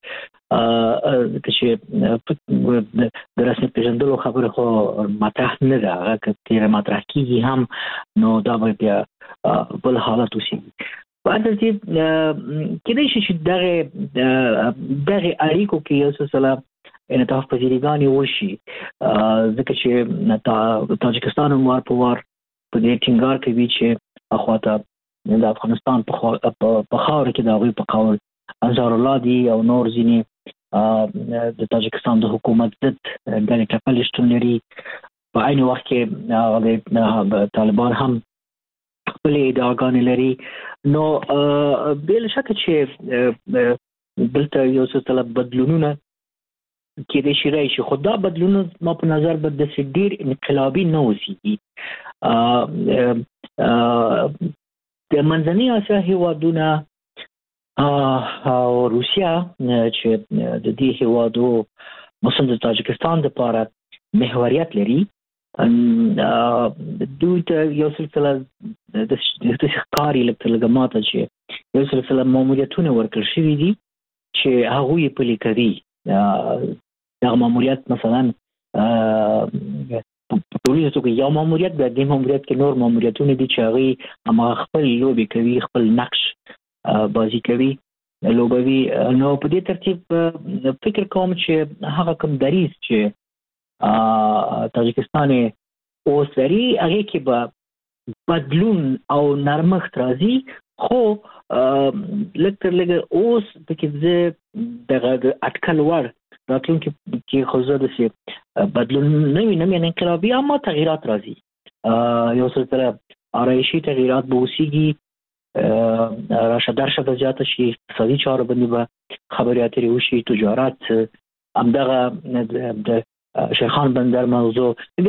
چې د رسمي پیژندلو خبره خو مطرح نه ده، هغه که تیره مطرح کیږي هم نو دا به بیا بل حالت وسیږي. په هر ترتیب کېدای شي چې دغه دغه اړیکو کې یو سلسله انعطاف پذیریګانې وشي، ځکه چې تاجکستان هم وار په وار په دې ټینګار کوي چې اخواته د افغانستان په خاوره کې د هغوی په قول انصار الله دي او نور ځینې د تاجکستان د حکومت ضد ډلې ټپلې شتون لري. په عین وخت کې د طالبان هم خپلې ادعاګانې لري. نو بې شکه چې دلته یو سلسله بدلونونه کېدای شي راشي، خو دا بدلونونه ما په نظر به داسې ډېر انقلابي نه اوسېږي. د منځنۍ اسیا هېوادونه او روسیه چې د دې هېوادو مثلا د تاجکستان دپاره محوریت لري، دوی ته یو سلسله داسې ښکاري لږ لږه ماته چې یو سلسله ماموریتونه ورکړل شوي دي چې هغوی یې پلي کوي. دغه ماموریت مثلا په ټولنیزه توګه یو ماموریت، بیا دې ماموریت کې نور ماموریتونه دي چې هغوی هماغه خپل لوبې کوي، خپل نقش بازی کوي، لوبوي. نو په دې ترتیب فکر کوم چې هغه کوم دریځ چې تاجکستان اوس لري هغې کې به بدلون او نرمښت راځي، خو لږ تر لږه اوس پکې زه دغه د اټکل وړ راتلونکي کې خو زه داسې بدلون نه وینم، یعنې انقلابي اما تغییرات راځي، یو سلسله آرایشي تغییرات به وسیږي، راشه درشه به زیاته شي، اقتصادي چارو باندې به خبرې اترې وشي، تجارت، همدغه د شیخان بندر موضوع.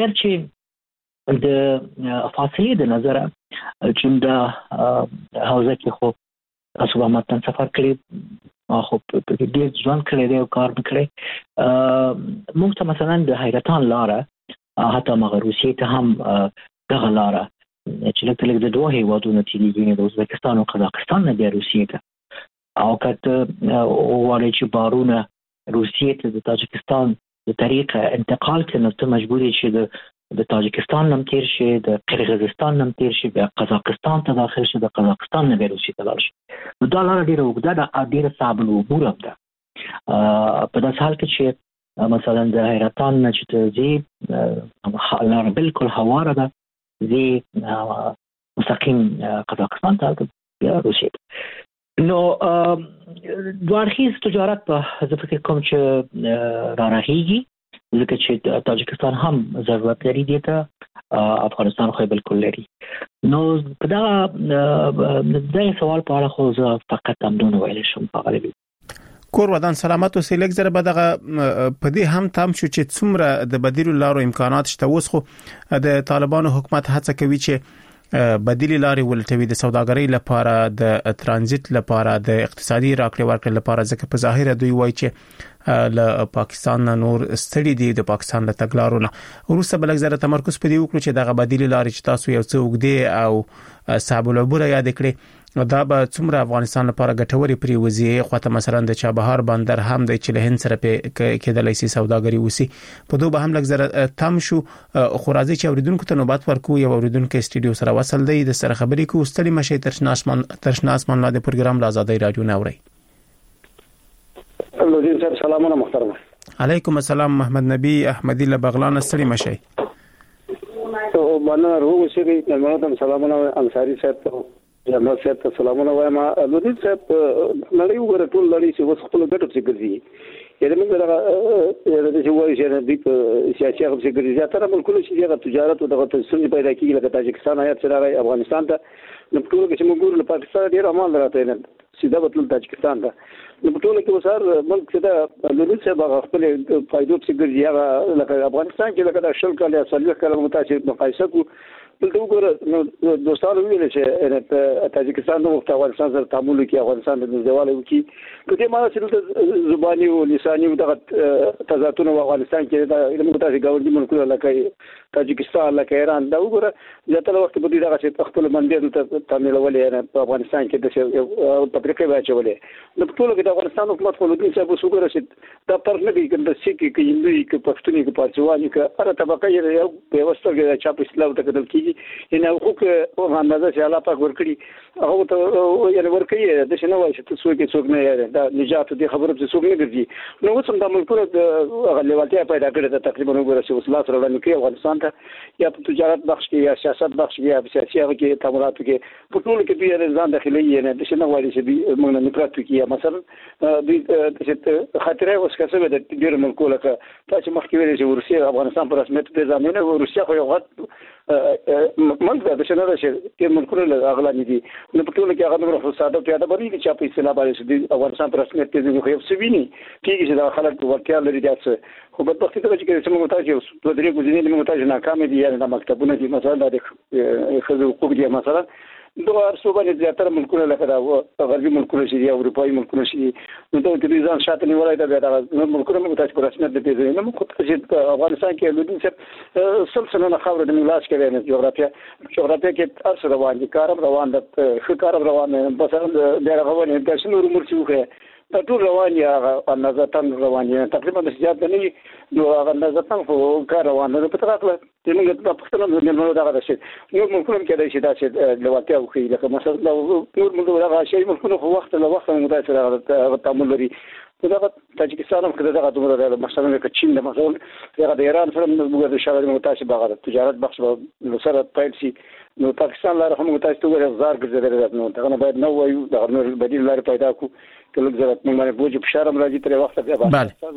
ګرچې د فاصلې د نظره چې د حوزه کې خو تاسو به متن سفر کړی، خو په ډېر ځوان کړی دی او کار مې کړی. موږ ته مثلا د حیرتان لاره، حتی هغه روسیې ته هم دغه لاره چې لږ لږ د دوه هېوادونو تېرېږي، د ازبکستان او قزاقستان نه بیا روسیې ته، او که ته وغواړې چې بارونه روسیې ته د تاجکستان د طریقه انتقال کړي، نو ته مجبور یې چې د د تاجکستان نم تیر شي، د قرغیزستان نم تیر شي، بیا قزاقستان ته داخل شي، د قزاقستان نه بیا روسیې ته لاړ شي. نو دا لاره ډېره اوږده ده او ډېره صعب العبور هم ده. په داسې حال کې چې مثلا د حیرتان نه چې ته ځې لاره بالکل هواره ده، ځې مستقیم قزاقستان ته، بیا روسیې ته. نو دوه اړخیز تجارت به زه فکر کوم چې رارغېږي، ځکه چې تاجکستان هم ضرورت لري دې ته، افغانستان خو بالکل لري. نو په دغه دغه سوال په اړه خو زه فقط همدونه ویلی شم. غالبي کور ودان سلامت اوسې. لږ زره به دغه په دې هم تم شو چې څومره د بدیلو لارو امکانات شته. اوس خو د طالبانو حکومت هڅه کوي چې بدیلي لارې ولټوي د سوداګرۍ لپاره، د ترانزیت لپاره، د اقتصادي راکړې ورکړې لپاره، ځکه په ظاهر دوی وایي چې له پاکستان نور ستړي دي، د پاکستان له تګلارونه. وروسته بل زره تمرکز پدې وکړو چې دغه بدیلي لارې چې تاسو یو څه وګدي او صعب العبور یاد کړئ، دا به څومره افغانستان لپاره ګټوري پریوزي خو ته مثلا د چابهار بندر هم د چلهن سره په کېدلای شي سوداګري وسی په دوه به هم لږ زره تم شو خو راځي چې اوریدونکو ته نوبت ورکو یو اوریدونکو استډیو سره وصل دی د سره خبرې کو ستړي مشه ترشناسمان ترشناسمان لا د پروګرام لا آزادۍ رادیو نوري لودین صاحب سلامونه محترم علیکم السلام محمد نبی احمدی له بغلان ستړي مشه تو باندې روغ شي نن سلامونه انصاری صاحب جناب صاحب ته سلامونه وایم لودین صاحب نړۍ وګوره ټول لړۍ چې وس خپل ګټو څخه ګرځي یره موږ دا چې وایي چې د سیاسي هغه څخه ګرځي تر ملکونو چې د تجارت او د تسونې پیدا کیږي لکه تاجکستان آیات سره راځي افغانستان ته نو ټول کې چې موږ ګورو پاکستان ډیر عمل راته نه سیده بتل تاجکستان ته نو ټول کې وسار ملک چې دا لودین صاحب خپل فائدو څخه ګرځي هغه لکه افغانستان کې لکه د شل کال یا څلور کال متاسف مقایسه کو دلته وګوره دوستانو ویل چې تاجکستان نو افغانستان سره تعامل کوي افغانستان د نږدېوالي کوي کله ما چې زبانی او لسانی او د تضادونه افغانستان کې د علم متاسف ګاونډي ملکونه لکه تاجکستان لکه ایران دا وګوره ځکه وخت په دې دغه چې خپل منډي ته تعاملولې نه په افغانستان کې د تفریقي واچولې نو ټول کې د افغانستان حکومت په لودین صاحب وګوره چې دا پر نه کې د سیکي کې هندوی کې پښتوني کې پارچواني کې هر طبقه یې یو په وسطه کې چاپ اسلام ته کېدل کېږي ان حقوق او اندازه چې الله پاک ورکړي هغه ته یعنی ورکړي د شنو وایي چې څوک څوک نه یاره دا نجات دي خبره چې څوک نه ګرځي نو وڅم د ملکونو د غلیوالتیا پیدا کړې ده تقریبا وګوره چې وصلات روانه کوي افغانستان ته یا په تجارت بخش کې یا سیاست بخش کې یا سیاسي هغه کې تعاملات کې په ټول کې دوی ځان داخلي نه د شنو وایي چې موږ نه پراتو کې مثلا د چې خاطره وسکسه د ډیر ملکو لکه تاسو مخکې ویل چې روسیه افغانستان پر رسمیت په ځامن نه روسیه خو یو غټ منځ د شنو چې د ملکونو اغلاني دي نو په ټول کې هغه نور فساد پیدا بری چې په اصطلاح باندې د افغانستان پر رسمیت په ځای خو یو سوینی کېږي چې د خلک ورتیا لري داسې خو په وخت کې چې موږ تاسو په درې ګوزینې موږ تاسو ناکام دي یا د مکتبونو دي مثلا د خزو حقوق دي مثلا دوه ارسوبه زیاتره ملکونه لکه دا غربي ملکونه شي یا اروپایي ملکونه شي نو ته د ځان شاته نیولای دا د ملکونو موږ تاسو پر رسمیت د پیژنې نو موږ چې افغانستان کې لودین چې سلسله خبره د ملاش کې نه جغرافیا جغرافیا کې ارس روان دي کارم روان د خکار روان مثلا د غوونه د شنو مرچوخه ټول روان یا نظرتن روان یا تقریبا د زیات نه نو هغه نظرتن خو کار روان نه په تاکله چې موږ په پښتنو د نړۍ دغه شي نو موږ کوم کې د شي داسې لواتیا خو لکه مثلا نور موږ دغه شی موږ خو وخت له وخت متاثر تعامل لري دا تاجکستان هم کده دغه دومره د مثلا د چین د مثلا هغه د ایران سره موږ د شاړې متاسب هغه تجارت بخش به سره پایل شي نو پاکستان لاره هم متاسب ته غزار ګرځیدل نو دا نه باید نو وایو د نور بدیل لاره پیدا کو کله ضرورت موږ باندې بوج په شرم راځي تر وخت به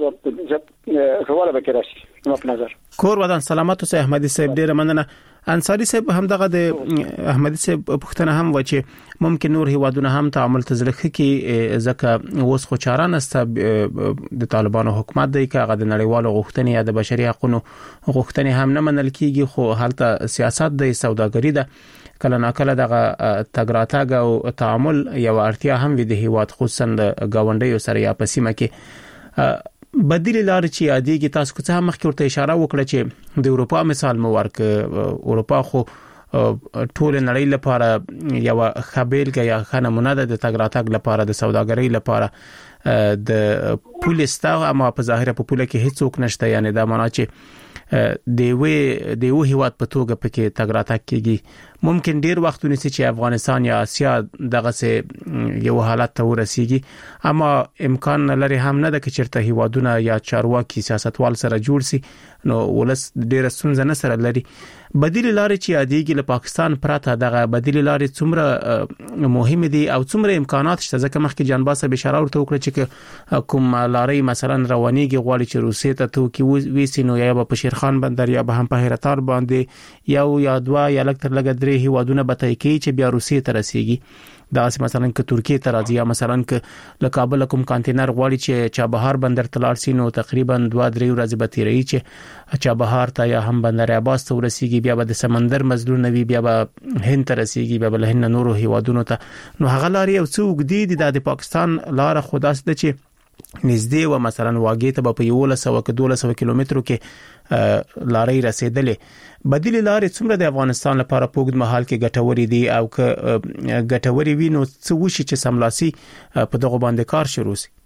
بله خواله به کراشي نو په نظر کور ودان سلامت اوسه احمدي صاحب ډیر مننه انصاری صاحب هم دغه د احمدي صاحب پښتنه هم و چې ممکن نور هیوادونه هم تعامل تزرخه کې ځکه اوس خو چاران است د طالبانو حکومت دی که هغه د نړیوالو غوښتنې یا د بشري حقوقو غوښتنې هم نه منل کیږي خو هلته سیاست د سوداګري ده کله ناکله دغه تګراتګ او تعامل یو اړتیا هم وي د هیواد خصوصا د گاونډیو سره یا پسیمه کې بدیل لار چې عادي کې تاسو څه مخکې ورته اشاره وکړه چې د اروپا مثال مو ورک اروپا خو ټول نړۍ لپاره یو خبيل کې یا خنمونه د تګراتګ لپاره د سوداګرۍ لپاره د پولیستا اما په ظاهر په پوله کې هیڅ څوک نشته یعنی دا معنا چې دی وی دی وی هیواد په توګه پکې تګراتګ کېږي ممکن ډیر وخت ونیسي چې افغانستان یا اسیا دغه سه یو حالت ته ورسیږي اما امکان لري هم نه د کچرته هیوادونه یا چارواکي سیاستوال سره جوړ سي نو ولس ډیر ستونزه نه سره لري بدیل لارې چې عادیږي له پاکستان پراته دغه بدیل لارې څومره مهم دي او څومره امکانات شته ځکه مخکې جانباسه بشاره ورته وکړه چې کوم لارې مثلا روانيږي غواړي چې روسیې ته تو کې ویسي نو یا په شیرخان بندر یا به هم په هراتار باندې یو یا دوا یا لکتر لګ درې هیوادونه به تای کی چې بیا روسیې ته رسیږي دا مثلا ک ترکیه ته راځي یا مثلا ک له کابل کوم کانټینر غواړي چې چابهار بندر تلار سي نو تقریبا دوه درې ورځې به تیری چې چابهار ته یا هم بندر عباس ته ورسیږي بیا به د سمندر مزلون نوي بیا به هند ته رسیږي بیا به هند نورو هیوادونو ته نو هغه لاري او څو وګدي د پاکستان لار خداس د چې نږدې و مثلا واګې ته په یو سوه کې دوه سوه کیلومترو کې لارې رسیدلې بدیل لارې څومره د افغانستان لپاره په وګړي محل کې ګټوري دي او که ګټوري وي نو څه وشي چې سملاسي په دغه باندې کار شروع شي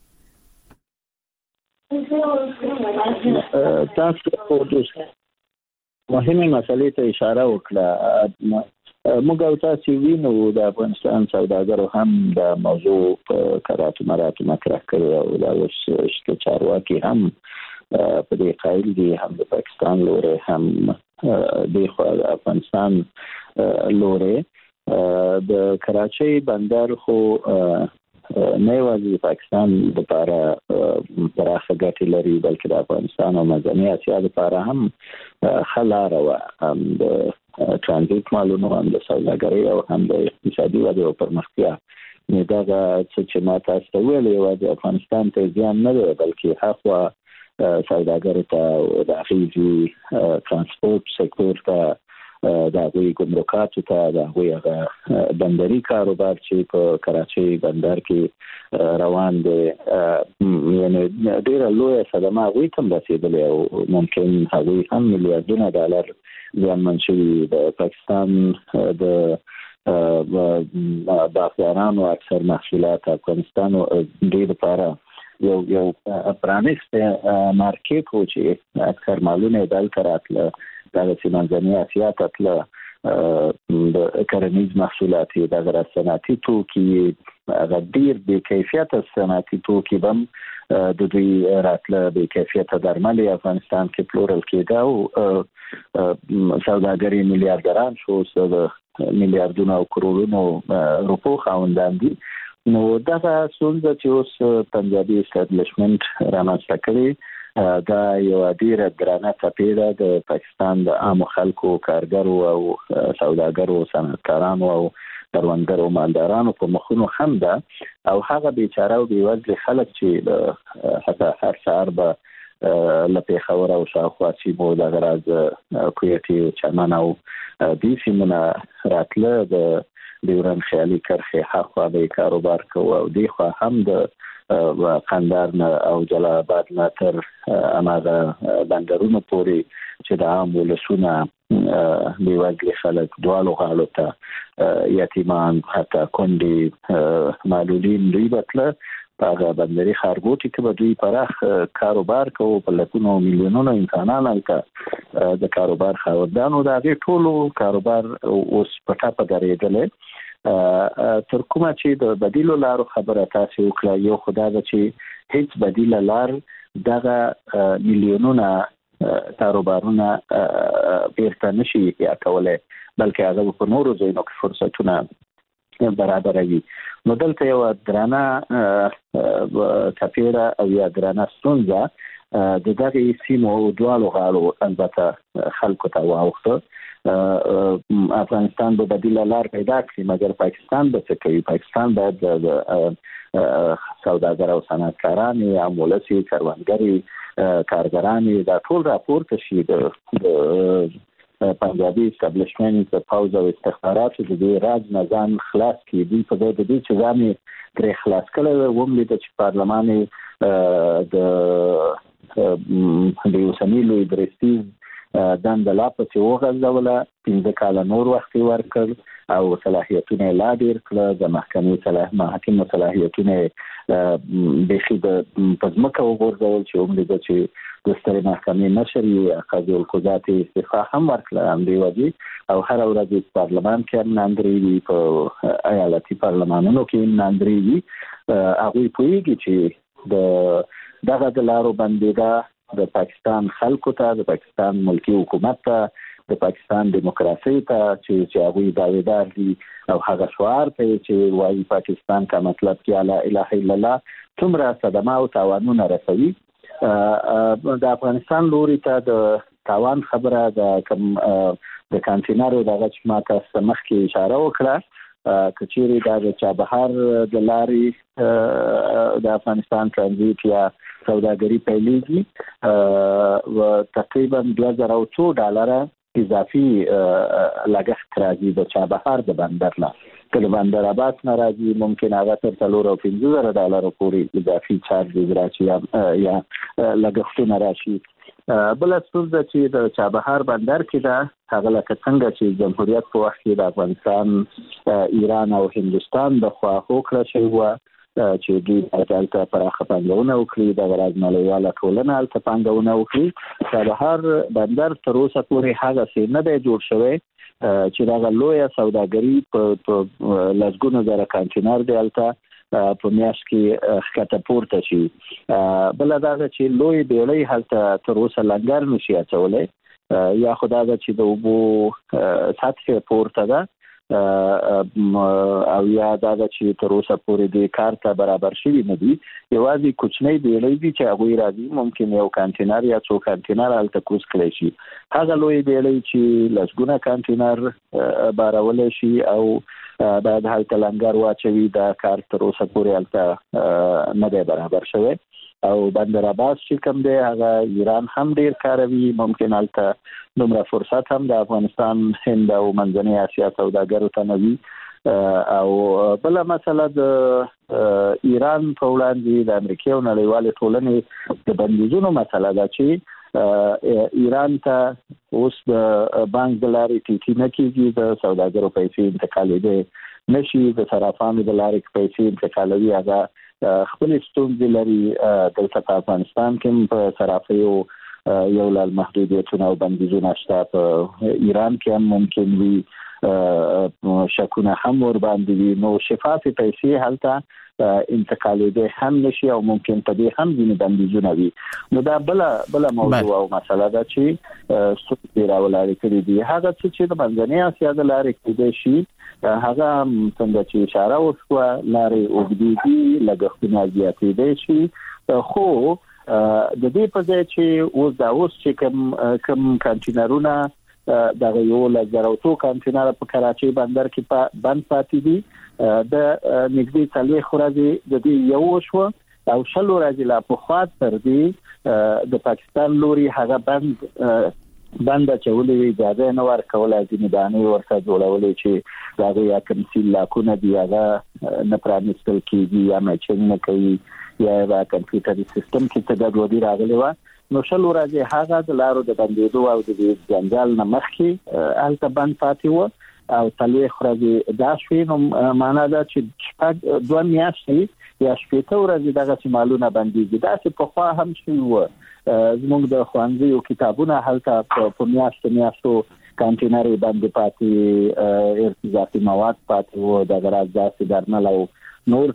تاسو په دوه مهمه مسلې ته اشاره وکړه موږ او تاسو وینو د افغانستان سوداګرو هم د موضوع په کراتو مراتو مطرح کړی او دا اوس شته چارواکي هم په دې قایل دي هم د پاکستان لوري هم د افغانستان لوري د کراچۍ بندر خو نه یوازې پاکستان لپاره پراخه ګټې لري بلکې د افغانستان او منځنۍ اسیا لپاره هم خلار او هم د ترانزیت مالونو هم د سوداګرۍ او هم د اقتصادي ودې او پرمختیا نه دا چې ما تاسو ته ویل یوازې افغانستان ته ځان نه دی بلکې هغه سوداګرو ته د اخیجی ترانسپورت سکتور ته دا غوي ګمرکاتو ته دا غوي هغه بندري کاروبار چې په کراچۍ بندر کې روان دي یعنی ډیر لوی صدمه غوي تم رسیدلې او ممکن هغه هم میلیارډونه ډالر ځان منشي د پاکستان د باغدارانو اکثر محصولات افغانستان ډیر لپاره یو یو پرانیست مارکیټ و چې اکثر مالونه دلته راتله د سیمانځنی اسیا ته د کرنیز محصولات د غرسناتي توکي غډیر به کیفیت صنعتي توکي بم د دوی راتله به کیفیت درمل افغانستان کې پلورل کېده او سوداګري میلیارډران شو د میلیارډونو او کروڑونو روپو خاوندان دي نو دا څنګه چې اوس پنجابي اسټابلیشمنت رامنځته کړي دا یو ډیره درانه څپېړه د پاکستان د عام خلکو کارګرو او سوداګرو صنعتکارانو او کروندګرو مالدارانو په مخونو هم ده او هغه بیچاره او بیوزل خلک چې حتی هر سهار به لپاره خبر او شاوخوا چې مو د غراز کویټي چمن او دې سیمونه راتله د ډیورن خیالي کرخه حق به کاروبار کوي او دی خو هم د قندهار او جلال آباد نه تر اماغه بندرونو پورې چې د عام ولسونه بیوزل خلک دوالو غالو ته یتیمان حتی کندي معلولین دوی بتله هغه بندري خارګوټي کې به دوی پراخ کاروبار کوي په لکونو میلیونونو انسانان ته د کاروبار خاوندانو د هغه ټولو کاروبار اوس په ټاپه درېدلې تر کومه چې د بدیلو لارو خبره تاسو وکړه یو خدای چې هیڅ بدیل لار دغه میلیونونه کاروبارونه بیرته نشي یا کولای بلکې هغه په نورو ځایونو کې فرصتونه برابروي نو دلته یو درانه کپیره او یا درانه ستونزه د دغه سیمو دوالو غالو البته خلکو ته واوخته افغانستان به بدیل لار پیدا کړي مګر پاکستان به څه کوي پاکستان باید د سوداګر او صنعتکاران یا مولسي کاروانګري کارګران دا ټول راپورته شي د پنجابي اسټابلیشمنت د پاوز او استخبارات د دې راز نظام خلاص کیدي په دې د دې چې ځامي تر خلاص کړي ووم د پارلمان د د وسمیلو درستیز دند لا پسې وغځوله پنځه کاله نور وخت ورکړ او صلاحیتونه لا ډیر کړل د محکمې صلاح محاکم صلاحیتونه بخي د پزماکه وګورځول چې هم د چې د سترې محکمې مشري قاضي القضات استعفا هم ورکړه هم دی وځي او هر ورځ په پارلمان کې ناندري په ایالتي پارلمانونو کې ناندري هغه پوېږي چې د دغه د لارو بندیدا د پاکستان خلکو ته د پاکستان ملکی حکومت ته د پاکستان دیموکراسي ته چې چې هغه داویدار دي او هغه شعار ته چې وايي پاکستان کا مطلب کې لا اله الا الله څومره صدمه او تاوانونه رسوي د افغانستان لوري ته د تاوان خبره د کوم د کانټینرو دغه چې ماته سمخ کې اشاره وکړه کچيري د چابهار د لاري د افغانستان ترانزیت یا سوداګري پیلېږي او تقریبا دوه زره څو ډالر اضافي لګښت راځي د چابهار د بندر لا کله بندر عباس ناراضي ممکن هغه تر څلور او پنځه زره ډالر پورې اضافي چارج راشي یا لګښتونه راشي. بل څه چې د چابهار بندر کې دا هغه لکه څنګه چې جمهوریت په وخت کې د افغانستان، ایران او هندستان د خوا هوکړه شوی و چې دوی دلته پراخه پانګونه وکړي، د غراض نړیواله ټولنه هلته پانګونه وکړي. چابهار بندر تر اوسه پورې هغه څه نه دی جوړ شوی چې دا لویه سوداګري په لسګونو زره کانټینر دی هلته په میاشت کې ښکته پورته شي. بل دا چې لوی بیړۍ هلته تر اوسه لنګر نشي اچولی، یا خو دا چې د اوبو سطح پورته ده، او یا دا چې تر اوسه پورې د کار ته برابر شوي نه دي. یوازې کوچنۍ بیړۍ دي چې هغوی راځي، ممکن یو کانټینر یا څو کانټینر هلته کوز کړی شي. هغه لوی بیړۍ چې لسګونه کانټینر بارولی شي او باید هلته لنګر واچوي، دا کار تر اوسه پورې هلته نه دی برابر شوی. او بندر عباس چې کوم دی هغه ایران هم ډیر کاروي، ممکن هلته دومره فرصت هم د افغانستان، هند او منځنۍ اسیا سوداګرو ته نه وي. او بل مسله د ایران په وړاندې د امریکا او نړیوالې ټولنې د بندیزونو مسله ده چې ایران ته اوس د بانک د لارې ټي ټي نه کېږي، د سوداګرو پیسې انتقالېدی نشي، د صرافانو د لارې پیسې انتقالوي، هغه خپل ستونزې لري. دلته په افغانستان کې په صرافیو یو لړ محدودیتونه او بندیزونه شته، په ایران کې هم ممکن وي شکونه هم ور باندې وي. نو شفافې پیسې هلته انتقالېدی هم نشي او ممکن په دې هم ځینې بندیزونه وي. نو دا بل بل موضوع او مسله ده چې ستونزې راولاړې کړي دي. هغه څه چې د منځنۍ اسیا د لارې کېدی شي هغه څنګه چې اشاره وشوه، لارې اوږدې دي، لګښتونه زیاتېدی شي، خو د دې په ځای چې اوس دا اوس چې کوم کوم کانټینرونه دغه یو لس زره او څو کانټینر په کراچۍ بندر کې بند پاتې دي، د نږدې څلوېښت ورځې د دې یو وشوه او شل ورځې لا پخوا تر دې د پاکستان لوري هغه بند بند اچولې وي، اجازه نه ورکوله، ځینې دانې ورته جوړولې چې د هغوی یا کوم سیل لاکونه دي هغه نه پرانیستل کېږي یا میچنګ نه کوي یا په کمپیوټري سیستم کې څه ګډوډي راغلې وه. نو شل ورځې هغه د لارو د بندېدو او د دې جنجال نه مخکې هلته بند پاتې وه او څلوېښت ورځې دا شوې. نو معنا ده چې شپږ دوه میاشتې یا شپېته ورځې دغسې مالونه بندېږي. داسې پخوا هم شوي وه، زموږ د ښوونځیو کتابونه هلته په میاشتو میاشتو کانټینرې بندې پاتې، ارتزاقي مواد پاتې وو، دغه راز داسې درمل او نور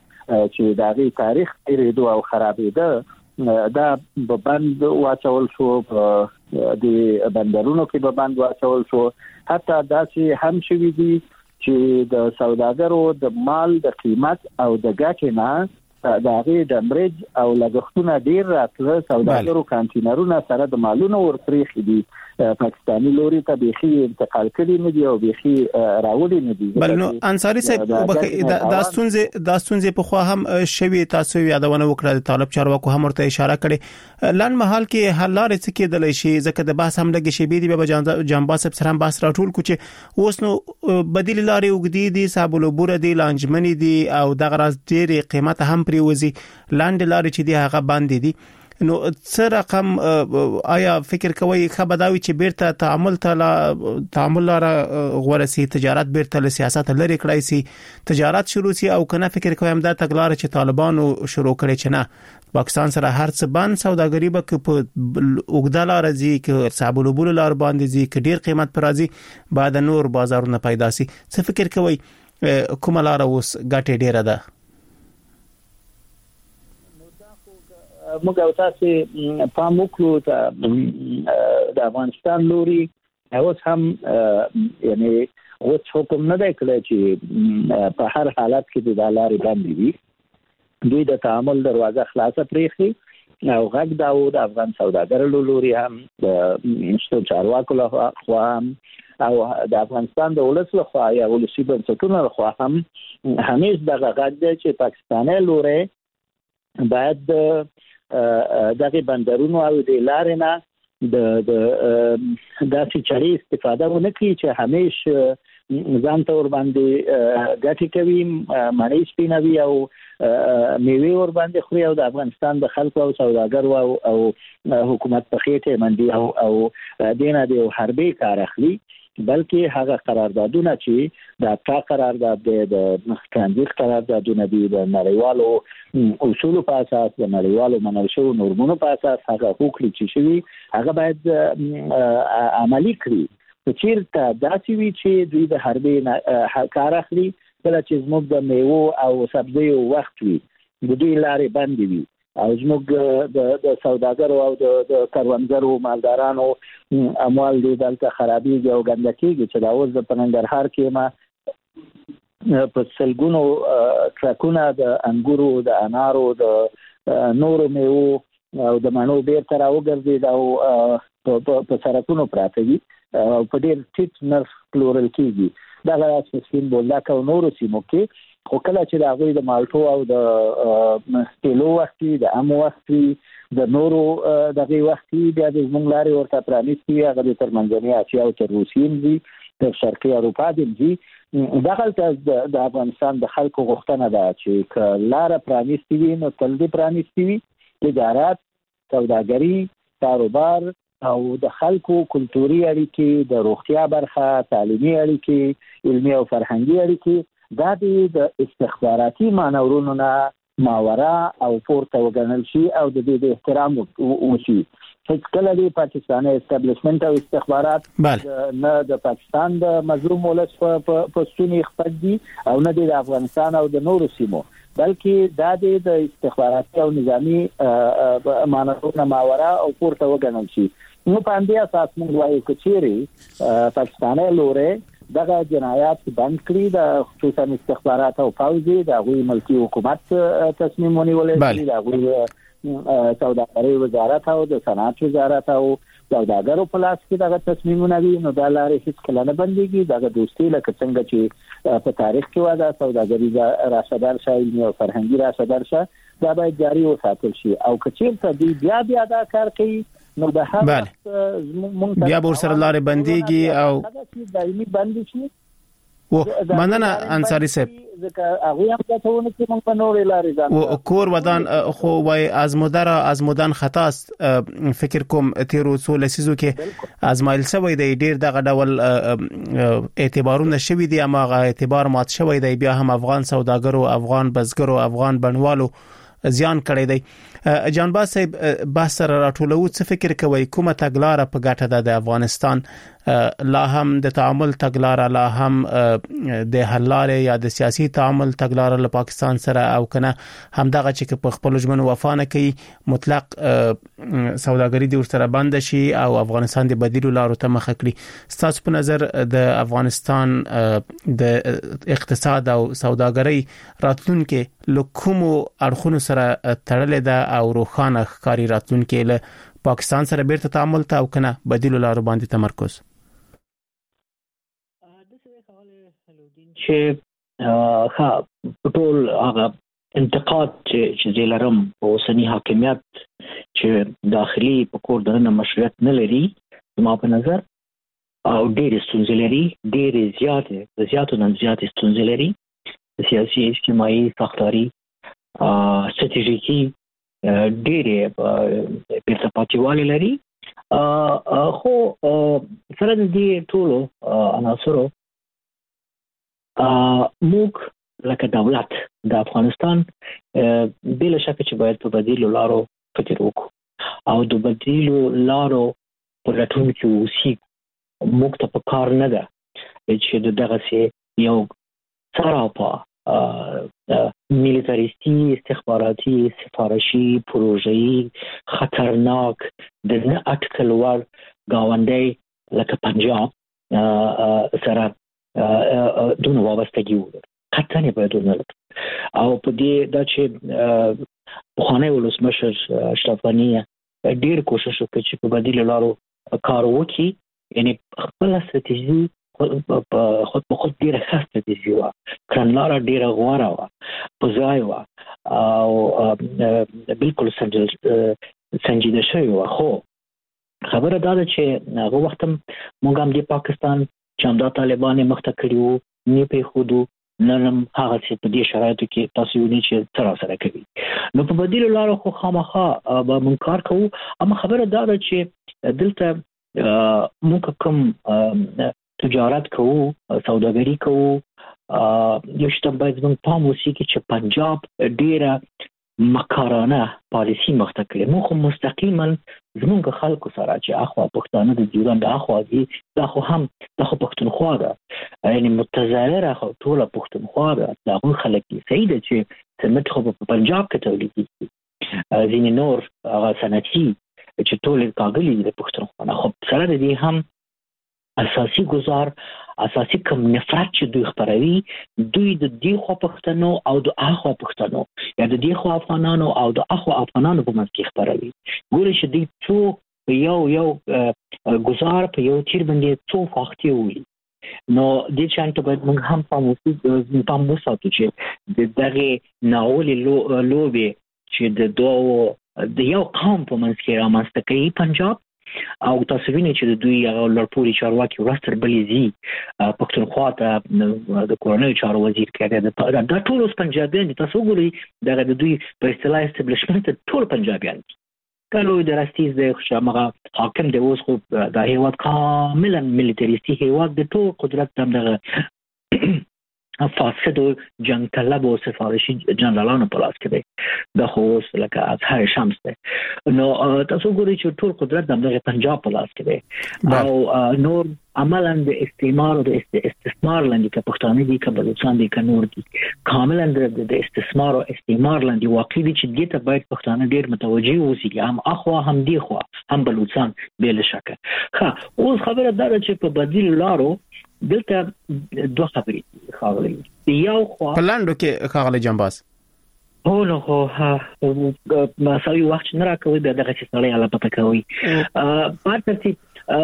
چې د هغې تاریخ تېرېدو او خرابېده دا به بند واچول شو، په د بندرونو کې به بند واچول شو. حتی داسې هم شوي دي چې د سوداګرو د مال د قیمت او د ګټې نه د هغې د مرج او لګښتونه ډیر راتله، سوداګرو کانټینرونه سره د مالونو ورپرېښي دي، پاکستاني لوري ته بیخي انتقال کړي نه دي او بیخي راوړي نه دي. بل نو انصاري صاحب دا ستونزې دا ستونزې په خوا هم شوي، تاسو یادونه وکړه، د طالب چارواکو هم ورته اشاره کړې. لن محل کې حل لارې څه کېدلی شي؟ ځکه د بحث هم لږې شیبې دي، به جانباز صاحب سره هم بحث راټول کړو چې اوس نو بدیل لارې اوږدې دي، سابلوبوره دي، لانجمنې دي او دغه راز ډېرې قیمته هم پرېوځي، لاندې لارې چې دي هغه باندې دي. نو څه رقم آیا فکر کوئ ښه به دا وي چې بیرته تعامل ته تعامل لاره غوره سي، تجارت بیرته له سیاست لرې کړای سي، تجارت شروع سي، او کنه فکر کوم دا تګلاره چې طالبانو شروع کړي چې نه پاکستان سره هر څه بند، سوداګري به په اوږده لار ځي، کې صابلوبول لار باندې ځي، کې ډیر قیمت پر راځي، بعد نور بازارونه پیدا سي. څه فکر کوئ کومه لار اوس ګټه ډیره ده؟ موږ او تاسو پام وکړو ته د افغانستان لوري اوس هم یعنی اوس حکم نه دی کړی چې په هر حالت کې د لارې باندې وي، دوی د تعامل دروازه خلاصه پرېښي او غږ دا و د افغان سوداګرو لوري هم د انشتو چارواکو لخوا هم او د افغانستان د ولس لخوا یا ولسي بنسټونو لخوا هم همیش دغه غږ دی چې پاکستاني لوري باید دغه بندرونو او د لارې نه د د داسې چاري استفاده ونه کړي چې همیش ځان ته ور باندې ګټي کوي مړی سپینوي او میوه ور باندې خوري او د افغانستان د خلکو او سوداګرو او حکومت په خېټه باندې او او دینه د حربي کار اخلي بلکې هغه قراردادونه چې د تا قرارداد د ترانزیت قراردادونه دي د نړیوالو اصول په اساس د نړیوالو منل شوی نورمونو په اساس هغه حقوق چې شوی هغه باید عملی کړي چیرته داسې وي چې دوی د حربي کار اخلي کله چې زموږ د میوه او سبزیو وخت وي د دوی لارې بندې وي او زموږ د د سوداګرو او د د کاروانګرو مالدارانو اموال دي دلته خرابېږي او ګندکېږي چې دا اوس د پننګرهار کې ما په سلګونو ټرکونه د انګورو د انارو د نورو میوو او د مڼو بیرته راوګرځي او په سړکونو پراته دي او په ډېر ټیټ نرخ پلورل کېږي دا غواړي سپین بولدک او نورو سیمو کې خو کله چې د هغوی د مالټو او د سټیلو وختي د امو وختي د نورو دغه وختي بیا د زموږ لارې ورته پرانیستي هغه د ترمنځنۍ اسیا او تر روسیې دي تر شرقي اروپا دي دغلته د افغانستان د خلکو غوښتنه ده چې لاره پرانیستي وي نو تل دې پرانیستي وي تجارت سوداګري کاروبار او د خلکو کلتوري اړیکې د روغتیا برخه تعلیمي اړیکې علمي او فرهنګي اړیکې دا د استخباراتي مانورونو نه ماورا او پورته وګڼل شي او د دې د احترام وشي چې کله د پاکستاني استابلیشمنت او استخبارات نه د پاکستان د مظلوم ولس په ستوني خپل دي او نه د افغانستان او د نورو سیمو بلکې دا د استخباراتي او نظامی مانورونو ماورا او پورته وګڼل شي نو په دې اساس موږ وایو چې پاکستاني لوري دغه جنایات بند کړي د خصوصا استخبارات او پوځي د غوي ملکی حکومت تصمیم ونیولې دي د غوي سوداګرۍ وزارت او د صنعت وزارت او سوداګرو په لاس کې دغه تصمیمونه دي نو دا لارې هیڅ کله نه بنديږي دغه دوستي لکه څنګه چې په تاریخ کې واده سوداګري راشدار شایي او فرهنګي راشدار شه دا باید جاری وساتل شي او کچېرته دی بیا بیا دا کار کوي نو د هر بیا بور سره لارې بنديږي او دایمي بندي شي و مننه انصاری صاحب ځکه هغه هم ته ونه چې موږ په نورې لارې ځان و کور ودان خو وای ازمودار ازمودان خطاست فکر کوم تیرو څو لسیزو کې ازمایل سوی دی ډیر دغه ډول اعتبارونه شوی دی اما اعتبار مات شوی دی بیا هم افغان سوداګرو افغان بزګرو افغان بڼوالو زیان کړی دی جانباز صاحب بحث سره راټولو څه فکر کوي کومه تګلارې په ګټه ده د افغانستان لا هم د تعامل تګلارې لا هم د حل لارې یا د سیاسي تعامل تګلارې له پاکستان سره او کنه هم دغه چې په خپل ژمنو وفا نه کوي مطلق سوداګري د ورسره بند شي او افغانستان د بدیلو لارو ته مخ کړي ستاسو په نظر د افغانستان د اقتصاد او سوداګري راتلونکي لکومو اړخونو سره تړلې ده او روخانه ښکاری راتلونکي له پاکستان سره بیرته تعامل ته او کنه بدیلو لارو باندې تمرکز چې ها ټول هغه انتقاد چې زیلرم او سنی حاکمیت چې داخلي په کور دنه مشروعیت نه لري ما په نظر او ډېر ستونزې لري ډېر زیاتې زیاتو نه زیاتې ستونزې لري سیاسي اجتماعي ساختاري ستراتیژیکي ډېر بیرته پاتېوالی لري خو سره د دې ټولو عناصرو موږ لکه دولت د افغانستان بلا شک چې باید په بدیلو لارو فکر وکړو او د بدیلو لارو په لټون کې اوسې موږ ته په کار نه ده چې دغه سي یو سراپا میلیتاریستی استخباراتي سفارشي پروژه‌ای خطرناک د نه اټکل ور گاونډي لکه پنجاب سره دونه وابستګي و قطعا باید ونه او په دې دا چې بخانه ولسمشر اشرف غنی ډیر کوشش وکړي چې په بدیل لارو کار وکړي یعنی خپل ستراتیژي خود په خود ډیره ښه ستراتیژي و کړنلاره ډیره غوره و په ځای و او بالکل سنجیده شوی و خو خبره دا ده چې هغه وخت موږ هم د پاکستان چې همدا طالبان مخته کړیو نه په خودو نن هغه چې په دې شرایطو کې تاسو یو نه چې تر سره کوي نو په بدیل لارو خو خامخا به مونږ کار کوو. اما خبره دا ده چې دلته مونږ کوم تجارت کوو سوداګري کوو یو شته باید مونږ پام وکړو چې پنجاب ډیره مکارانه پالیسی مخته کړي. مو خو مستقیما زمونږ خلکو سره چې اخوا پښتانه د دیوان د اخوا دي دا خو هم د خو پښتونخوا ده یعنی متظاهره خو ټول پښتونخوا ده دا خو خلک دي صحیح ده چې سمت خو په پنجاب کې تولیدي ځینې نور هغه صنعتي چې ټول کاغلي د پښتونخوا نه خو سره دي هم اساسي گزار اساسي کوم نفرت چې دوی خبروي دوی د دې خو پښتنو او د اخوا پښتنو یا د دې خو افغانانو او د اخوا افغانانو په منځ کې خبروي. ګوري چې دوی څو یو یو گزار په یو تیر باندې څو فاختي وي نو د چانټ باید موږ هم په موږ په موږ ساتو چې د دغه ناول لوبي چې د دوه د یو قوم په منځ کې رامنځته کوي پنجاب او تاسو وینئ چې د دوی هغه لړپوري چارواکي ورستر بلېزي پښتونخوا ته د کورنۍ چارو وزیر کېده دا ټول اوس پنجابیان دي. تاسو وګورئ دغه د دوی په اصطلاح اسټابلیشمنت ټول پنجابیان دي. کله د راستیز د هغه حاکم د اوس خو د هیواد کاملا ملیټریستي هیواد د ټول قدرت هم دغه فاسد او جنگ طلب او سفارشي جنرالانو په لاس کې دی د خو اوس لکه اظهر شمس دی. نو تاسو ګورئ چې ټول قدرت د پنجاب په لاس کې دی او نور عملاً د استعمار او د استثمار لاندې کې پښتانه دي که بلوچستان دي که نور دي کاملاً د استثمار او استعمار لاندې واقع دي چې دې ته باید پښتانه ډېر متوجه اوسي هم اخوا هم دی خوا هم بلوچستان بې شکه. ښه اوس خبره دا ده چې په بدیل لارو دلته دوه خبرې خاغلي یو خوا په لاندو کې خاغلي جنباز هو نو خو ما سوي وخت نه راکوي به دغه څه سړی اله پته کوي په ترتیب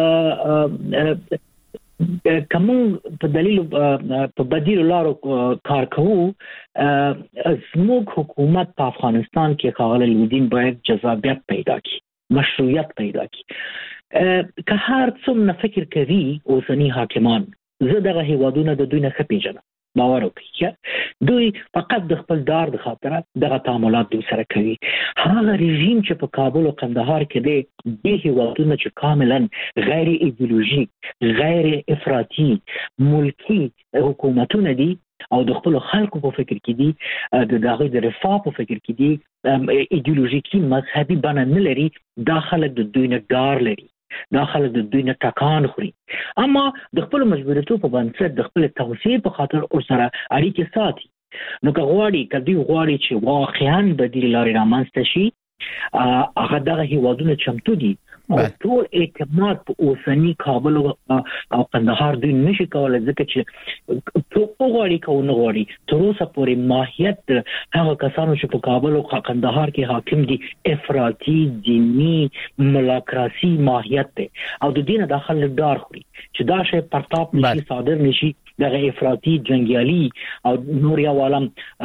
کوم په دلیل په بدیل لارو کار کوو. زموږ حکومت په افغانستان کې خاغلي لودین باید جذابیت پیدا کړي مشروعیت پیدا کړي که هر څومره فکر کوي اوسنی حاکمان زه دغه هیوادونه د دوی نه ښه پیژنم باور وکړئ دوی فقط د خپل دار د خاطره دغه تعاملات دوی سره کوي. هغه رژیم چې په کابل او قندهار کې دی د هیوادونه چې کاملا غیر ایدئولوژیک غیر افراطي ملکی حکومتونه دي او د خپل خلکو په فکر کې دي د دغه د رفاه په فکر کې دي ایدئولوژیکي مذهبي بڼه نه لري دا خلک د دوی نه ډار لري دا خلک د دوی نه ټکان خوري اما د خپل مجبوریتو په بنسټ د خپل توسعې په خاطر اور سره اړیکې ساتي. نو که غواړي که دوی غواړي چې واقعا بدیل لارې رامنځته شي هغه دغه هیوادونه چمتو دي او ټول اعتماد په اوسنی کابل او قندهار دوی نشي کولای ځکه چې څو غواړي کو نه غواړي تر اوسه پورې ماهیت هغه کسانو چې په کابل او قندهار کې حاکم دي افراطي دینی ملاکراسي ماهیت ده او د دینه داخل ډار خوري چې دا شی پرتاپ نشي صادر نشي دغه افراطي جنگیالي او نور یو عالم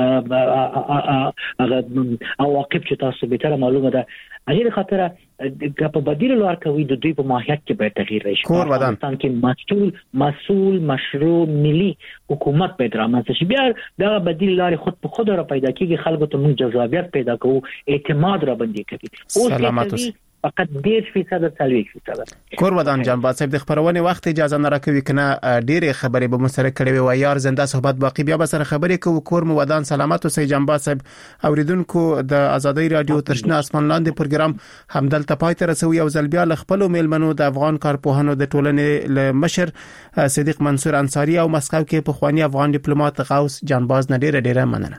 هغه عواقب چې تاسو به تر معلومه ده هغه خاطر په بدیل لار کوي د دوی په ماهیت کې به تغییر راشي. افغانستان کې مسؤل مسؤل مشروع ملي حکومت به درامه شي بیا دا بدیل لار خود په خود را پیدا کیږي خلکو ته موږ جذابیت پیدا کوو اعتماد را باندې کوي سلامات اوسئ فقط ډیر فیصد څلوېښت فیصد کور ودان جنباز صاحب د خبرونه وخت اجازه نه راکوي کنه ډېرې خبرې به مسره کړې وي یار زنده صحبت باقی بیا به سره خبرې کوو. کور مو ودان سلامات اوسئ جنباز صاحب. اوریدونکو د ازادي رادیو ترشنه اسمان لاندې پروګرام همدلته پای ته رسوي او ځل بیا ل خپل میلمنو د افغان کارپوهانو د ټولنې ل مشر صدیق منصور انصاری او مسکو کې په خواني افغان ډیپلوماټ غوث جنباز نه ډېره ډېره مننه.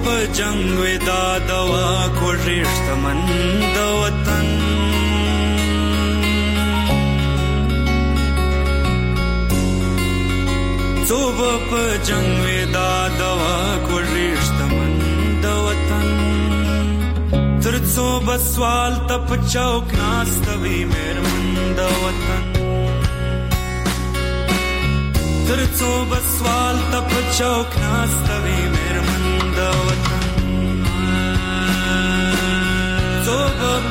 په جنگ ودا دوا کو رښتمن د وطن صوب په جنگ ودا دوا کو رښتمن د وطن تر څو بسوال تپ چوک ناستوي مېرمن د وطن تر څو بسوال تپ چوک ناستوي مېرمن د وطن صوب